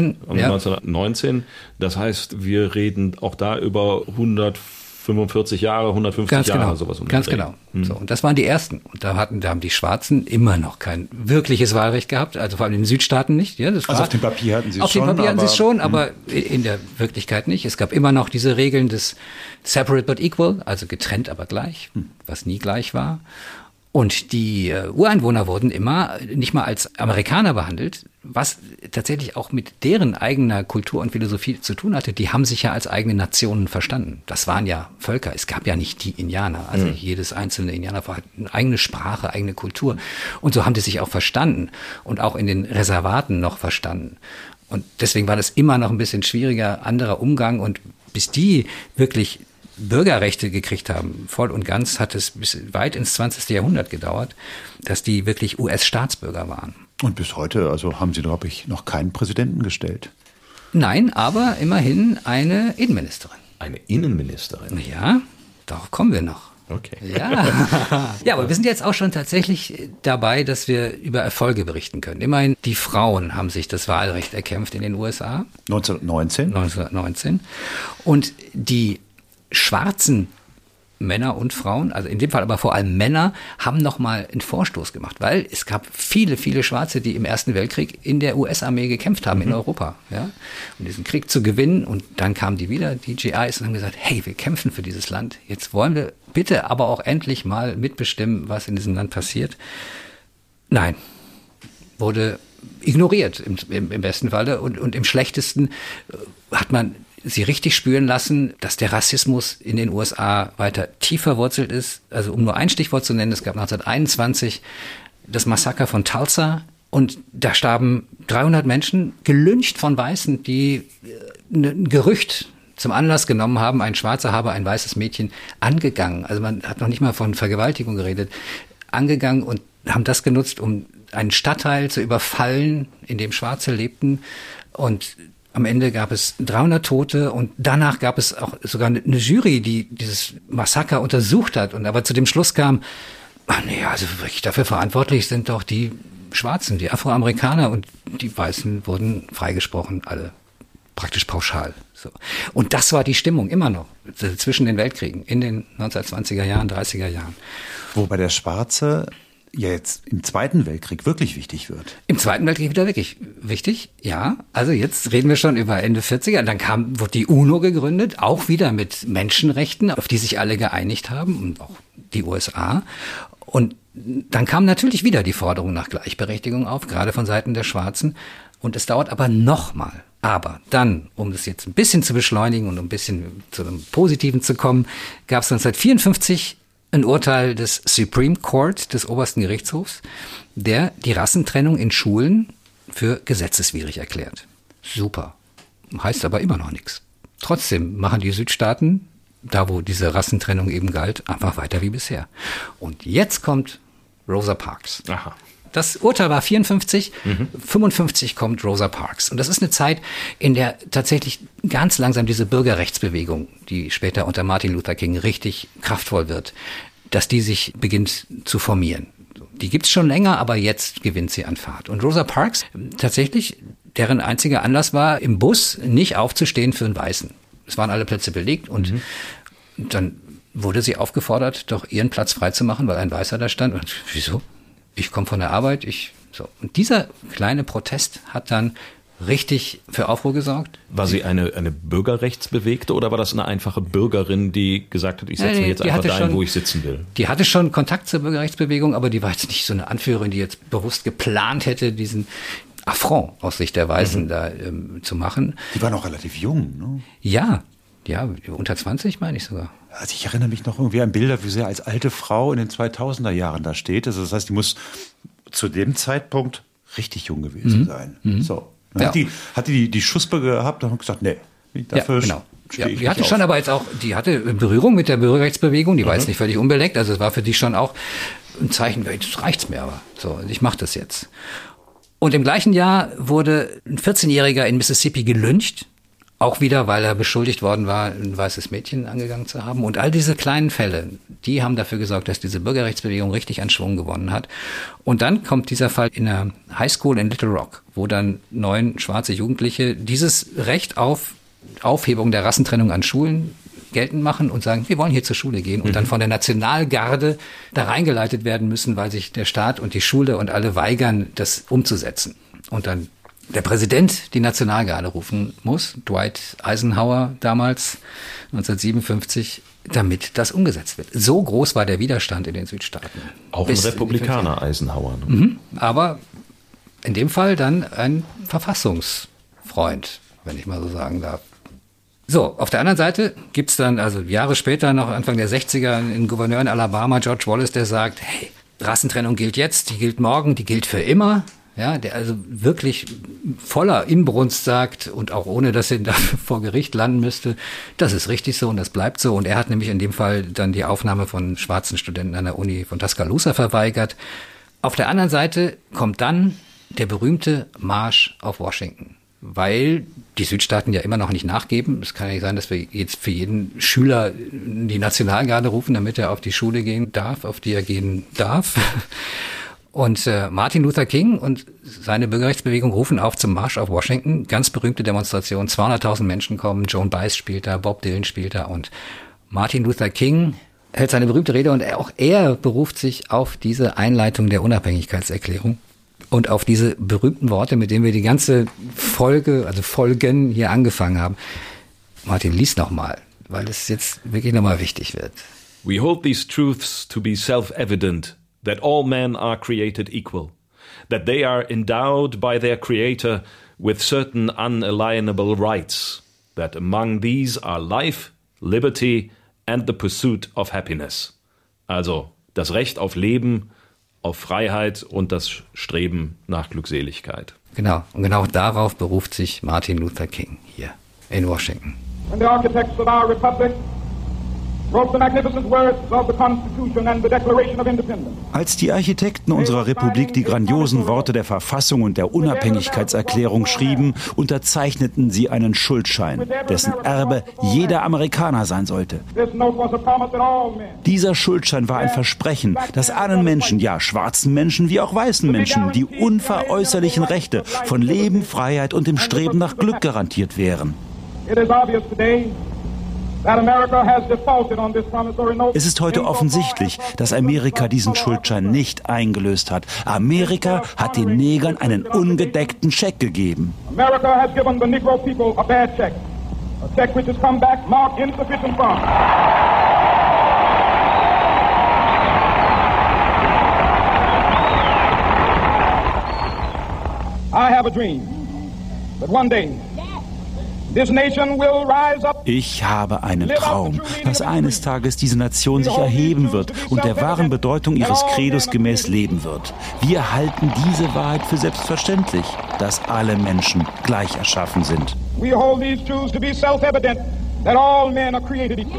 1919. Das heißt, wir reden auch da über 145 Jahre, 150 Jahre, sowas um den Ganz Dreh. genau. So, und das waren die ersten. Und da haben die Schwarzen immer noch kein wirkliches Wahlrecht gehabt, also vor allem in den Südstaaten nicht. Ja, das auf dem Papier hatten sie es schon. Auf dem Papier hatten sie es schon, aber in der Wirklichkeit nicht. Es gab immer noch diese Regeln des Separate but Equal, also getrennt aber gleich, was nie gleich war. Und die Ureinwohner wurden immer nicht mal als Amerikaner behandelt, was tatsächlich auch mit deren eigener Kultur und Philosophie zu tun hatte. Die haben sich ja als eigene Nationen verstanden. Das waren ja Völker. Es gab ja nicht die Indianer. Also jedes einzelne Indianer hat eine eigene Sprache, eigene Kultur. Und so haben die sich auch verstanden und auch in den Reservaten noch verstanden. Und deswegen war das immer noch ein bisschen schwieriger, anderer Umgang. Und bis die wirklich Bürgerrechte gekriegt haben, voll und ganz, hat es bis weit ins 20. Jahrhundert gedauert, dass die wirklich US-Staatsbürger waren. Und bis heute, also haben Sie, glaube ich, noch keinen Präsidenten gestellt. Nein, aber immerhin eine Innenministerin. Eine Innenministerin? Ja, darauf kommen wir noch. Okay. Ja. Ja, aber wir sind jetzt auch schon tatsächlich dabei, dass wir über Erfolge berichten können. Immerhin, die Frauen haben sich das Wahlrecht erkämpft in den USA. 1919. Und die schwarzen Männer und Frauen, also in dem Fall aber vor allem Männer, haben nochmal einen Vorstoß gemacht, weil es gab viele, viele Schwarze, die im Ersten Weltkrieg in der US-Armee gekämpft haben in Europa, ja, um diesen Krieg zu gewinnen. Und dann kamen die wieder, die GIs, und haben gesagt, hey, wir kämpfen für dieses Land. Jetzt wollen wir bitte aber auch endlich mal mitbestimmen, was in diesem Land passiert. Nein, wurde ignoriert im besten Falle, und im schlechtesten hat man sie richtig spüren lassen, dass der Rassismus in den USA weiter tief verwurzelt ist. Also um nur ein Stichwort zu nennen, es gab 1921 das Massaker von Tulsa, und da starben 300 Menschen, gelyncht von Weißen, die ein Gerücht zum Anlass genommen haben, ein Schwarzer habe ein weißes Mädchen angegangen. Also man hat noch nicht mal von Vergewaltigung geredet, angegangen, und haben das genutzt, um einen Stadtteil zu überfallen, in dem Schwarze lebten. Und am Ende gab es 300 Tote, und danach gab es auch sogar eine Jury, die dieses Massaker untersucht hat und aber zu dem Schluss kam, also wirklich dafür verantwortlich sind doch die Schwarzen, die Afroamerikaner, und die Weißen wurden freigesprochen, alle praktisch pauschal. So. Und das war die Stimmung immer noch zwischen den Weltkriegen in den 1920er Jahren, 30er Jahren. Wurde der Schwarze ja jetzt im Zweiten Weltkrieg wirklich wichtig wird. Im Zweiten Weltkrieg wieder wirklich wichtig, ja. Also jetzt reden wir schon über Ende 40er. Dann wurde die UNO gegründet, auch wieder mit Menschenrechten, auf die sich alle geeinigt haben, und auch die USA. Und dann kam natürlich wieder die Forderung nach Gleichberechtigung auf, gerade von Seiten der Schwarzen. Und es dauert aber nochmal. Aber dann, um das jetzt ein bisschen zu beschleunigen und ein bisschen zu einem Positiven zu kommen, gab es 1954 ein Urteil des Supreme Court, des obersten Gerichtshofs, der die Rassentrennung in Schulen für gesetzeswidrig erklärt. Super. Heißt aber immer noch nichts. Trotzdem machen die Südstaaten da wo diese Rassentrennung eben galt, einfach weiter wie bisher. Und jetzt kommt Rosa Parks. Aha. Das Urteil war 54, 55 kommt Rosa Parks. Und das ist eine Zeit, in der tatsächlich ganz langsam diese Bürgerrechtsbewegung, die später unter Martin Luther King richtig kraftvoll wird, dass die sich beginnt zu formieren. Die gibt's schon länger, aber jetzt gewinnt sie an Fahrt. Und Rosa Parks, tatsächlich, deren einziger Anlass war, im Bus nicht aufzustehen für einen Weißen. Es waren alle Plätze belegt und dann wurde sie aufgefordert, doch ihren Platz freizumachen, weil ein Weißer da stand. Und wieso? Ich komme von der Arbeit, so. Und dieser kleine Protest hat dann richtig für Aufruhr gesorgt. War sie eine Bürgerrechtsbewegte oder war das eine einfache Bürgerin, die gesagt hat, ich setze mich jetzt einfach dahin, wo ich sitzen will? Die hatte schon Kontakt zur Bürgerrechtsbewegung, aber die war jetzt nicht so eine Anführerin, die jetzt bewusst geplant hätte, diesen Affront aus Sicht der Weißen da zu machen. Die war noch relativ jung, ne? Ja, unter 20 meine ich sogar. Also ich erinnere mich noch irgendwie an Bilder, wie sie als alte Frau in den 2000er Jahren da steht. Also das heißt, die muss zu dem Zeitpunkt richtig jung gewesen sein. So. Dann hat die Schuspe gehabt und hat gesagt, nee, dafür stehe ich die hatte nicht schon auf. aber jetzt auch, die hatte Berührung mit der Bürgerrechtsbewegung, die war jetzt nicht völlig unbeleckt, also es war für die schon auch ein Zeichen, jetzt reicht's mir aber. So, ich mache das jetzt. Und im gleichen Jahr wurde ein 14-Jähriger in Mississippi gelyncht. Auch wieder, weil er beschuldigt worden war, ein weißes Mädchen angegangen zu haben. Und all diese kleinen Fälle, die haben dafür gesorgt, dass diese Bürgerrechtsbewegung richtig an Schwung gewonnen hat. Und dann kommt dieser Fall in der Highschool in Little Rock, wo dann 9 schwarze Jugendliche dieses Recht auf Aufhebung der Rassentrennung an Schulen geltend machen und sagen, wir wollen hier zur Schule gehen und dann von der Nationalgarde da reingeleitet werden müssen, weil sich der Staat und die Schule und alle weigern, das umzusetzen. Und dann der Präsident die Nationalgarde rufen muss, Dwight Eisenhower damals, 1957, damit das umgesetzt wird. So groß war der Widerstand in den Südstaaten. Auch ein Republikaner Eisenhower. Ne? Mhm. Aber in dem Fall dann ein Verfassungsfreund, wenn ich mal so sagen darf. So, auf der anderen Seite gibt's dann, also Jahre später, noch Anfang der 60er, einen Gouverneur in Alabama, George Wallace, der sagt, hey, Rassentrennung gilt jetzt, die gilt morgen, die gilt für immer. Ja, der also wirklich voller Inbrunst sagt und auch ohne, dass er dafür vor Gericht landen müsste, das ist richtig so und das bleibt so. Und er hat nämlich in dem Fall dann die Aufnahme von schwarzen Studenten an der Uni von Tuscaloosa verweigert. Auf der anderen Seite kommt dann der berühmte Marsch auf Washington, weil die Südstaaten ja immer noch nicht nachgeben. Es kann ja nicht sein, dass wir jetzt für jeden Schüler die Nationalgarde rufen, damit er auf die Schule gehen darf, auf die er gehen darf. Und Martin Luther King und seine Bürgerrechtsbewegung rufen auf zum Marsch auf Washington. Ganz berühmte Demonstration, 200.000 Menschen kommen, Joan Baez spielt da, Bob Dylan spielt da und Martin Luther King hält seine berühmte Rede und auch er beruft sich auf diese Einleitung der Unabhängigkeitserklärung und auf diese berühmten Worte, mit denen wir die ganze Folgen hier angefangen haben. Martin, lies nochmal, weil es jetzt wirklich nochmal wichtig wird. We hold these truths to be self-evident, that all men are created equal, that they are endowed by their Creator with certain unalienable rights, that among these are life, liberty and the pursuit of happiness. Also das Recht auf Leben, auf Freiheit und das Streben nach Glückseligkeit. Genau, und genau darauf beruft sich Martin Luther King hier in Washington. And the architects of our republic wrote the magnificent words of the Constitution and the Declaration of Independence. Als die Architekten unserer Republik die grandiosen Worte der Verfassung und der Unabhängigkeitserklärung schrieben, unterzeichneten sie einen Schuldschein, dessen Erbe jeder Amerikaner sein sollte. Dieser Schuldschein war ein Versprechen, dass allen Menschen, ja schwarzen Menschen wie auch weißen Menschen, die unveräußerlichen Rechte von Leben, Freiheit und dem Streben nach Glück garantiert wären. Es ist heute offensichtlich, dass Amerika diesen Schuldschein nicht eingelöst hat. Amerika hat den Negern einen ungedeckten Scheck gegeben. America has given the Negro people a bad check. A check which has come back marked insufficient funds. I have a dream that one day ich habe einen Traum, dass eines Tages diese Nation sich erheben wird und der wahren Bedeutung ihres Credos gemäß leben wird. Wir halten diese Wahrheit für selbstverständlich, dass alle Menschen gleich erschaffen sind. We hold these truths to be self-evident, that all men are created equal.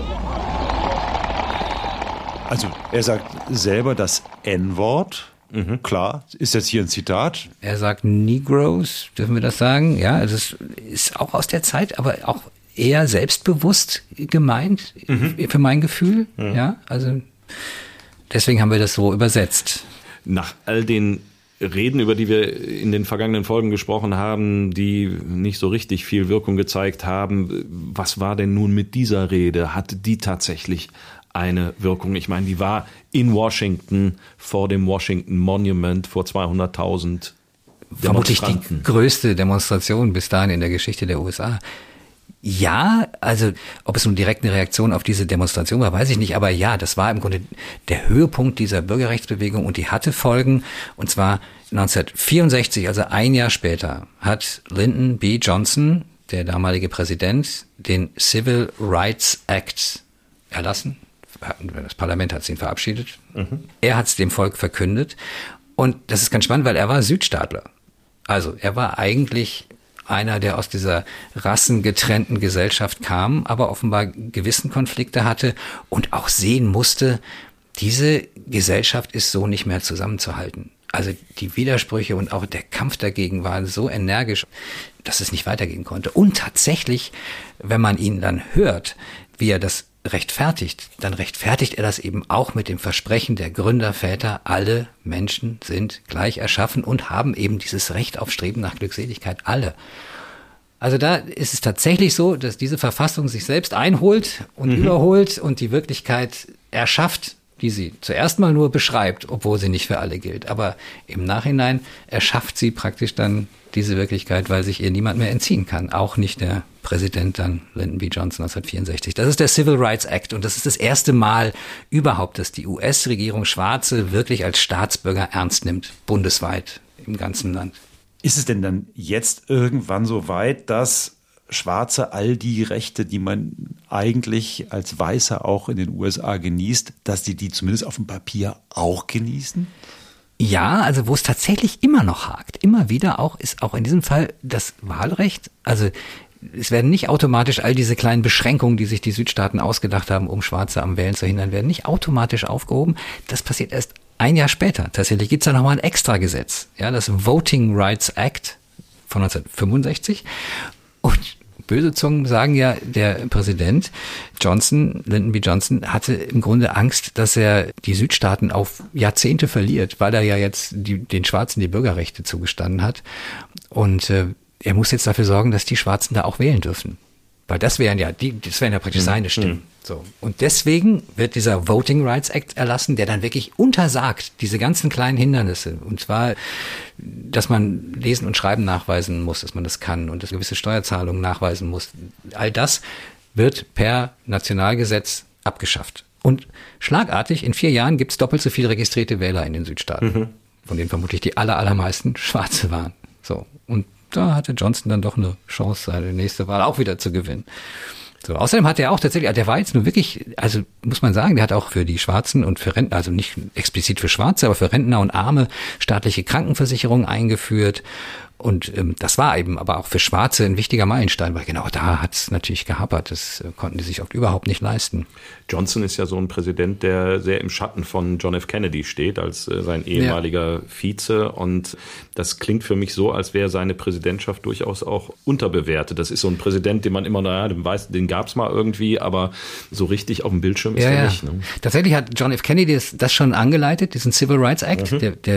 Also er sagt selber das N-Wort. Klar, ist jetzt hier ein Zitat. Er sagt Negroes, dürfen wir das sagen? Ja, also es ist auch aus der Zeit, aber auch eher selbstbewusst gemeint, für mein Gefühl. Ja, also deswegen haben wir das so übersetzt. Nach all den Reden, über die wir in den vergangenen Folgen gesprochen haben, die nicht so richtig viel Wirkung gezeigt haben, was war denn nun mit dieser Rede? Hatte die tatsächlich eine Wirkung? Ich meine, die war in Washington vor dem Washington Monument vor 200.000 Vermutlich Demonstranten. die größte Demonstration bis dahin in der Geschichte der USA. Ja, also ob es nun direkt eine Reaktion auf diese Demonstration war, weiß ich nicht. Aber ja, das war im Grunde der Höhepunkt dieser Bürgerrechtsbewegung und die hatte Folgen. Und zwar 1964, also ein Jahr später, hat Lyndon B. Johnson, der damalige Präsident, den Civil Rights Act erlassen. Das Parlament hat ihn verabschiedet. Er hat es dem Volk verkündet. Und das ist ganz spannend, weil er war Südstaatler. Also er war eigentlich einer, der aus dieser rassengetrennten Gesellschaft kam, aber offenbar Gewissenkonflikte hatte und auch sehen musste, diese Gesellschaft ist so nicht mehr zusammenzuhalten. Also die Widersprüche und auch der Kampf dagegen waren so energisch, dass es nicht weitergehen konnte. Und tatsächlich, wenn man ihn dann hört, wie er das rechtfertigt, dann rechtfertigt er das eben auch mit dem Versprechen der Gründerväter, alle Menschen sind gleich erschaffen und haben eben dieses Recht auf Streben nach Glückseligkeit, alle. Also da ist es tatsächlich so, dass diese Verfassung sich selbst einholt und überholt und die Wirklichkeit erschafft, die sie zuerst mal nur beschreibt, obwohl sie nicht für alle gilt. Aber im Nachhinein erschafft sie praktisch dann diese Wirklichkeit, weil sich ihr niemand mehr entziehen kann. Auch nicht der Präsident dann, Lyndon B. Johnson 1964. Das ist der Civil Rights Act und das ist das erste Mal überhaupt, dass die US-Regierung Schwarze wirklich als Staatsbürger ernst nimmt, bundesweit im ganzen Land. Ist es denn dann jetzt irgendwann so weit, dass Schwarze all die Rechte, die man eigentlich als Weißer auch in den USA genießt, dass die zumindest auf dem Papier auch genießen? Ja, also wo es tatsächlich immer noch hakt, immer wieder auch, ist auch in diesem Fall das Wahlrecht. Also es werden nicht automatisch all diese kleinen Beschränkungen, die sich die Südstaaten ausgedacht haben, um Schwarze am Wählen zu hindern, werden nicht automatisch aufgehoben. Das passiert erst ein Jahr später. Tatsächlich gibt's da nochmal ein Extragesetz, ja, das Voting Rights Act von 1965. Und böse Zungen sagen ja, der Präsident Johnson, Lyndon B. Johnson, hatte im Grunde Angst, dass er die Südstaaten auf Jahrzehnte verliert, weil er ja jetzt den Schwarzen die Bürgerrechte zugestanden hat. Und er muss jetzt dafür sorgen, dass die Schwarzen da auch wählen dürfen. Weil das wären ja praktisch seine Stimmen. So. Und deswegen wird dieser Voting Rights Act erlassen, der dann wirklich untersagt, diese ganzen kleinen Hindernisse. Und zwar, dass man Lesen und Schreiben nachweisen muss, dass man das kann und dass gewisse Steuerzahlungen nachweisen muss. All das wird per Nationalgesetz abgeschafft. Und schlagartig, in 4 Jahren, gibt es doppelt so viele registrierte Wähler in den Südstaaten, von denen vermutlich die allermeisten Schwarze waren. So. Und da hatte Johnson dann doch eine Chance, seine nächste Wahl auch wieder zu gewinnen. So, außerdem hat er auch tatsächlich, der war jetzt nur wirklich, also muss man sagen, der hat auch für die Schwarzen und für Rentner, also nicht explizit für Schwarze, aber für Rentner und Arme staatliche Krankenversicherung eingeführt. Und das war eben aber auch für Schwarze ein wichtiger Meilenstein, weil genau da hat es natürlich gehapert. Das konnten die sich oft überhaupt nicht leisten. Johnson ist ja so ein Präsident, der sehr im Schatten von John F. Kennedy steht, als sein ehemaliger Vize. Und das klingt für mich so, als wäre seine Präsidentschaft durchaus auch unterbewertet. Das ist so ein Präsident, den man immer, den gab es mal irgendwie, aber so richtig auf dem Bildschirm ist er nicht. Ne? Tatsächlich hat John F. Kennedy das schon angeleitet, diesen Civil Rights Act.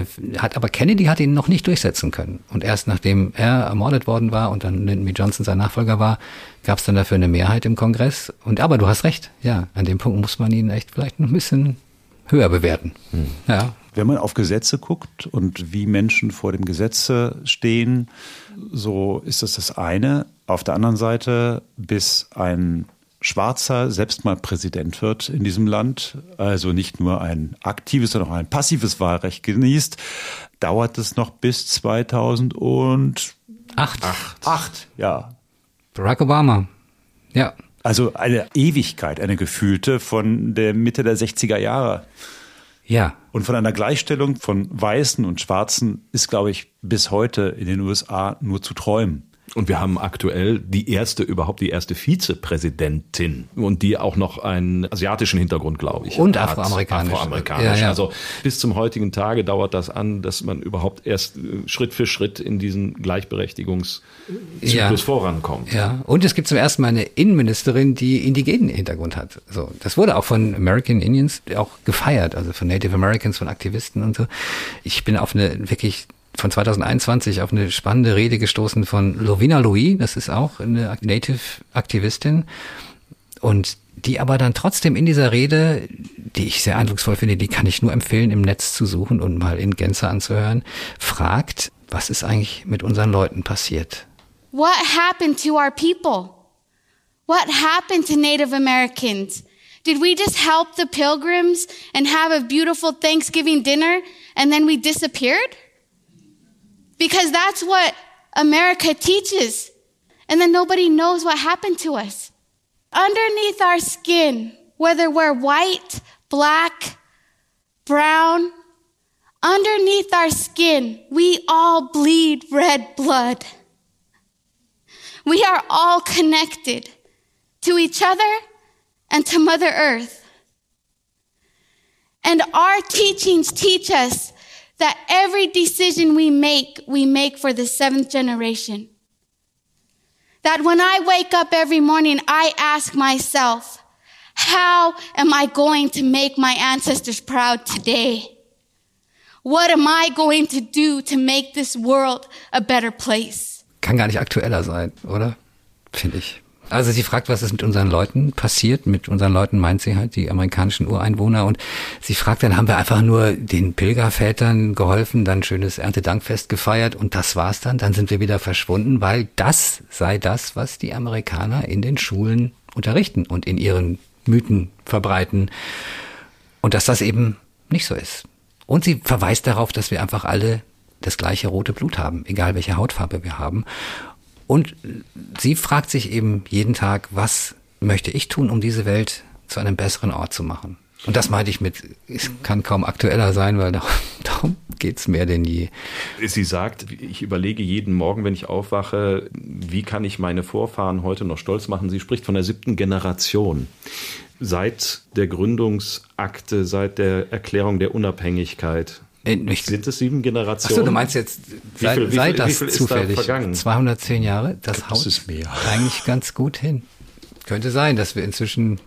Aber Kennedy hat ihn noch nicht durchsetzen können. Und erst nachdem er ermordet worden war und dann Lyndon B. Johnson sein Nachfolger war, gab es dann dafür eine Mehrheit im Kongress. Aber du hast recht, ja, an dem Punkt muss man ihn echt vielleicht noch ein bisschen höher bewerten. Ja. Wenn man auf Gesetze guckt und wie Menschen vor dem Gesetze stehen, so ist das eine. Auf der anderen Seite, bis ein Schwarzer selbst mal Präsident wird in diesem Land, also nicht nur ein aktives, sondern auch ein passives Wahlrecht genießt, dauert es noch bis 2008. Ja. Barack Obama, ja. Also eine Ewigkeit, eine gefühlte von der Mitte der 60er Jahre. Ja. Und von einer Gleichstellung von Weißen und Schwarzen ist, glaube ich, bis heute in den USA nur zu träumen. Und wir haben aktuell die erste Vizepräsidentin und die auch noch einen asiatischen Hintergrund, glaube ich. Und afroamerikanisch. Ja. Also bis zum heutigen Tage dauert das an, dass man überhaupt erst Schritt für Schritt in diesen Gleichberechtigungszyklus vorankommt. Ja, und es gibt zum ersten Mal eine Innenministerin, die indigenen Hintergrund hat. So, das wurde auch von American Indians auch gefeiert, also von Native Americans, von Aktivisten und so. Ich bin auf eine wirklich von 2021 auf eine spannende Rede gestoßen von Lovina Louis, das ist auch eine Native-Aktivistin, und die aber dann trotzdem in dieser Rede, die ich sehr eindrucksvoll finde, die kann ich nur empfehlen, im Netz zu suchen und mal in Gänze anzuhören, fragt, was ist eigentlich mit unseren Leuten passiert? What happened to our people? What happened to Native Americans? Did we just help the pilgrims and have a beautiful Thanksgiving dinner and then we disappeared? Because that's what America teaches. And then nobody knows what happened to us. Underneath our skin, whether we're white, black, brown, underneath our skin, we all bleed red blood. We are all connected to each other and to Mother Earth. And our teachings teach us that every decision we make for the 7th generation. That when I wake up every morning, I ask myself, how am I going to make my ancestors proud today? What am I going to do to make this world a better place? Kann gar nicht aktueller sein, oder? Finde ich. Also sie fragt, was ist mit unseren Leuten passiert. Mit unseren Leuten meint sie halt die amerikanischen Ureinwohner. Und sie fragt, dann haben wir einfach nur den Pilgervätern geholfen, dann schönes Erntedankfest gefeiert und das war's dann. Dann sind wir wieder verschwunden, weil das sei das, was die Amerikaner in den Schulen unterrichten und in ihren Mythen verbreiten. Und dass das eben nicht so ist. Und sie verweist darauf, dass wir einfach alle das gleiche rote Blut haben, egal welche Hautfarbe wir haben. Und sie fragt sich eben jeden Tag, was möchte ich tun, um diese Welt zu einem besseren Ort zu machen? Und das meinte ich mit, es kann kaum aktueller sein, weil darum geht's mehr denn je. Sie sagt, ich überlege jeden Morgen, wenn ich aufwache, wie kann ich meine Vorfahren heute noch stolz machen? Sie spricht von der 7. Generation. Seit der Gründungsakte, seit der Erklärung der Unabhängigkeit. Sind es 7 Generationen? Achso, du meinst jetzt, sei das zufällig, 210 Jahre, das haut es mehr. Eigentlich ganz gut hin. Könnte sein, dass wir inzwischen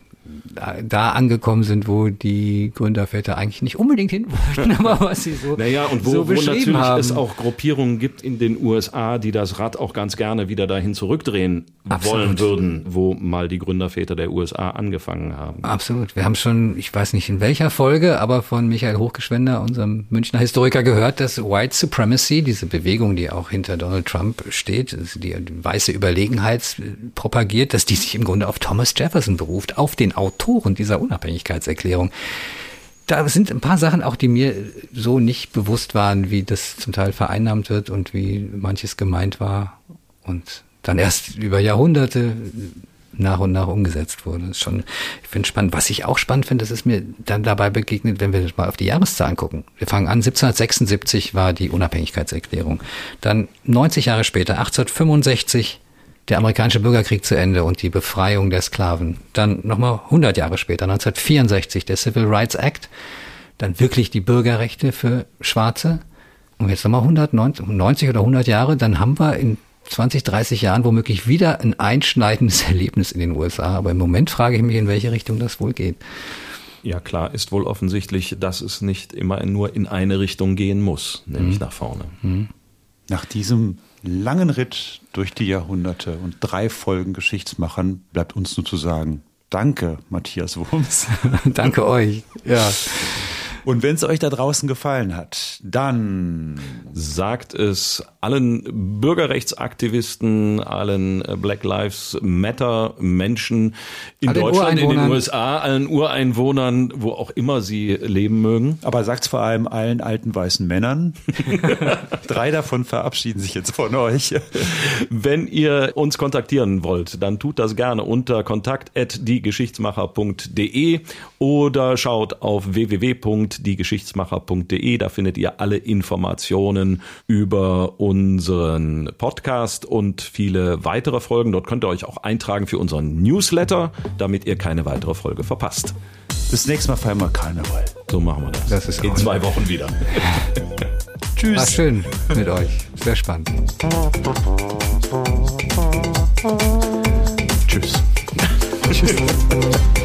da angekommen sind, wo die Gründerväter eigentlich nicht unbedingt hin wollten, aber was sie so und wo natürlich haben. Es auch Gruppierungen gibt in den USA, die das Rad auch ganz gerne wieder dahin zurückdrehen wollen würden, wo mal die Gründerväter der USA angefangen haben. Absolut. Wir haben schon, ich weiß nicht in welcher Folge, aber von Michael Hochgeschwender, unserem Münchner Historiker, gehört, dass White Supremacy, diese Bewegung, die auch hinter Donald Trump steht, die weiße Überlegenheit propagiert, dass die sich im Grunde auf Thomas Jefferson beruft, auf den Autoren dieser Unabhängigkeitserklärung. Da sind ein paar Sachen auch, die mir so nicht bewusst waren, wie das zum Teil vereinnahmt wird und wie manches gemeint war und dann erst über Jahrhunderte nach und nach umgesetzt wurde. Das ist schon, ich finde spannend. Was ich auch spannend finde, das ist mir dann dabei begegnet, wenn wir mal auf die Jahreszahlen gucken. Wir fangen an, 1776 war die Unabhängigkeitserklärung. Dann 90 Jahre später, 1865, der amerikanische Bürgerkrieg zu Ende und die Befreiung der Sklaven. Dann nochmal 100 Jahre später, 1964, der Civil Rights Act. Dann wirklich die Bürgerrechte für Schwarze. Und jetzt nochmal 90 oder 100 Jahre, dann haben wir in 20, 30 Jahren womöglich wieder ein einschneidendes Erlebnis in den USA. Aber im Moment frage ich mich, in welche Richtung das wohl geht. Ja, klar, ist wohl offensichtlich, dass es nicht immer nur in eine Richtung gehen muss, nämlich nach vorne. Nach diesem langen Ritt durch die Jahrhunderte und 3 Folgen Geschichtsmachern bleibt uns nur zu sagen, danke, Matthias Wurms. Danke euch. Ja. Und wenn es euch da draußen gefallen hat, dann sagt es allen Bürgerrechtsaktivisten, allen Black Lives Matter Menschen in Deutschland, in den USA, allen Ureinwohnern, wo auch immer sie leben mögen. Aber sagt's vor allem allen alten weißen Männern. 3 davon verabschieden sich jetzt von euch. Wenn ihr uns kontaktieren wollt, dann tut das gerne unter kontakt@diegeschichtsmacher.de oder schaut auf www.diegeschichtsmacher.de www.diegeschichtsmacher.de. Da findet ihr alle Informationen über unseren Podcast und viele weitere Folgen. Dort könnt ihr euch auch eintragen für unseren Newsletter, damit ihr keine weitere Folge verpasst. Bis nächstes Mal feiern wir Karneval. So machen wir das. Das ist in 2 Wochen wieder. Tschüss. War schön mit euch. Sehr spannend. Tschüss. Tschüss.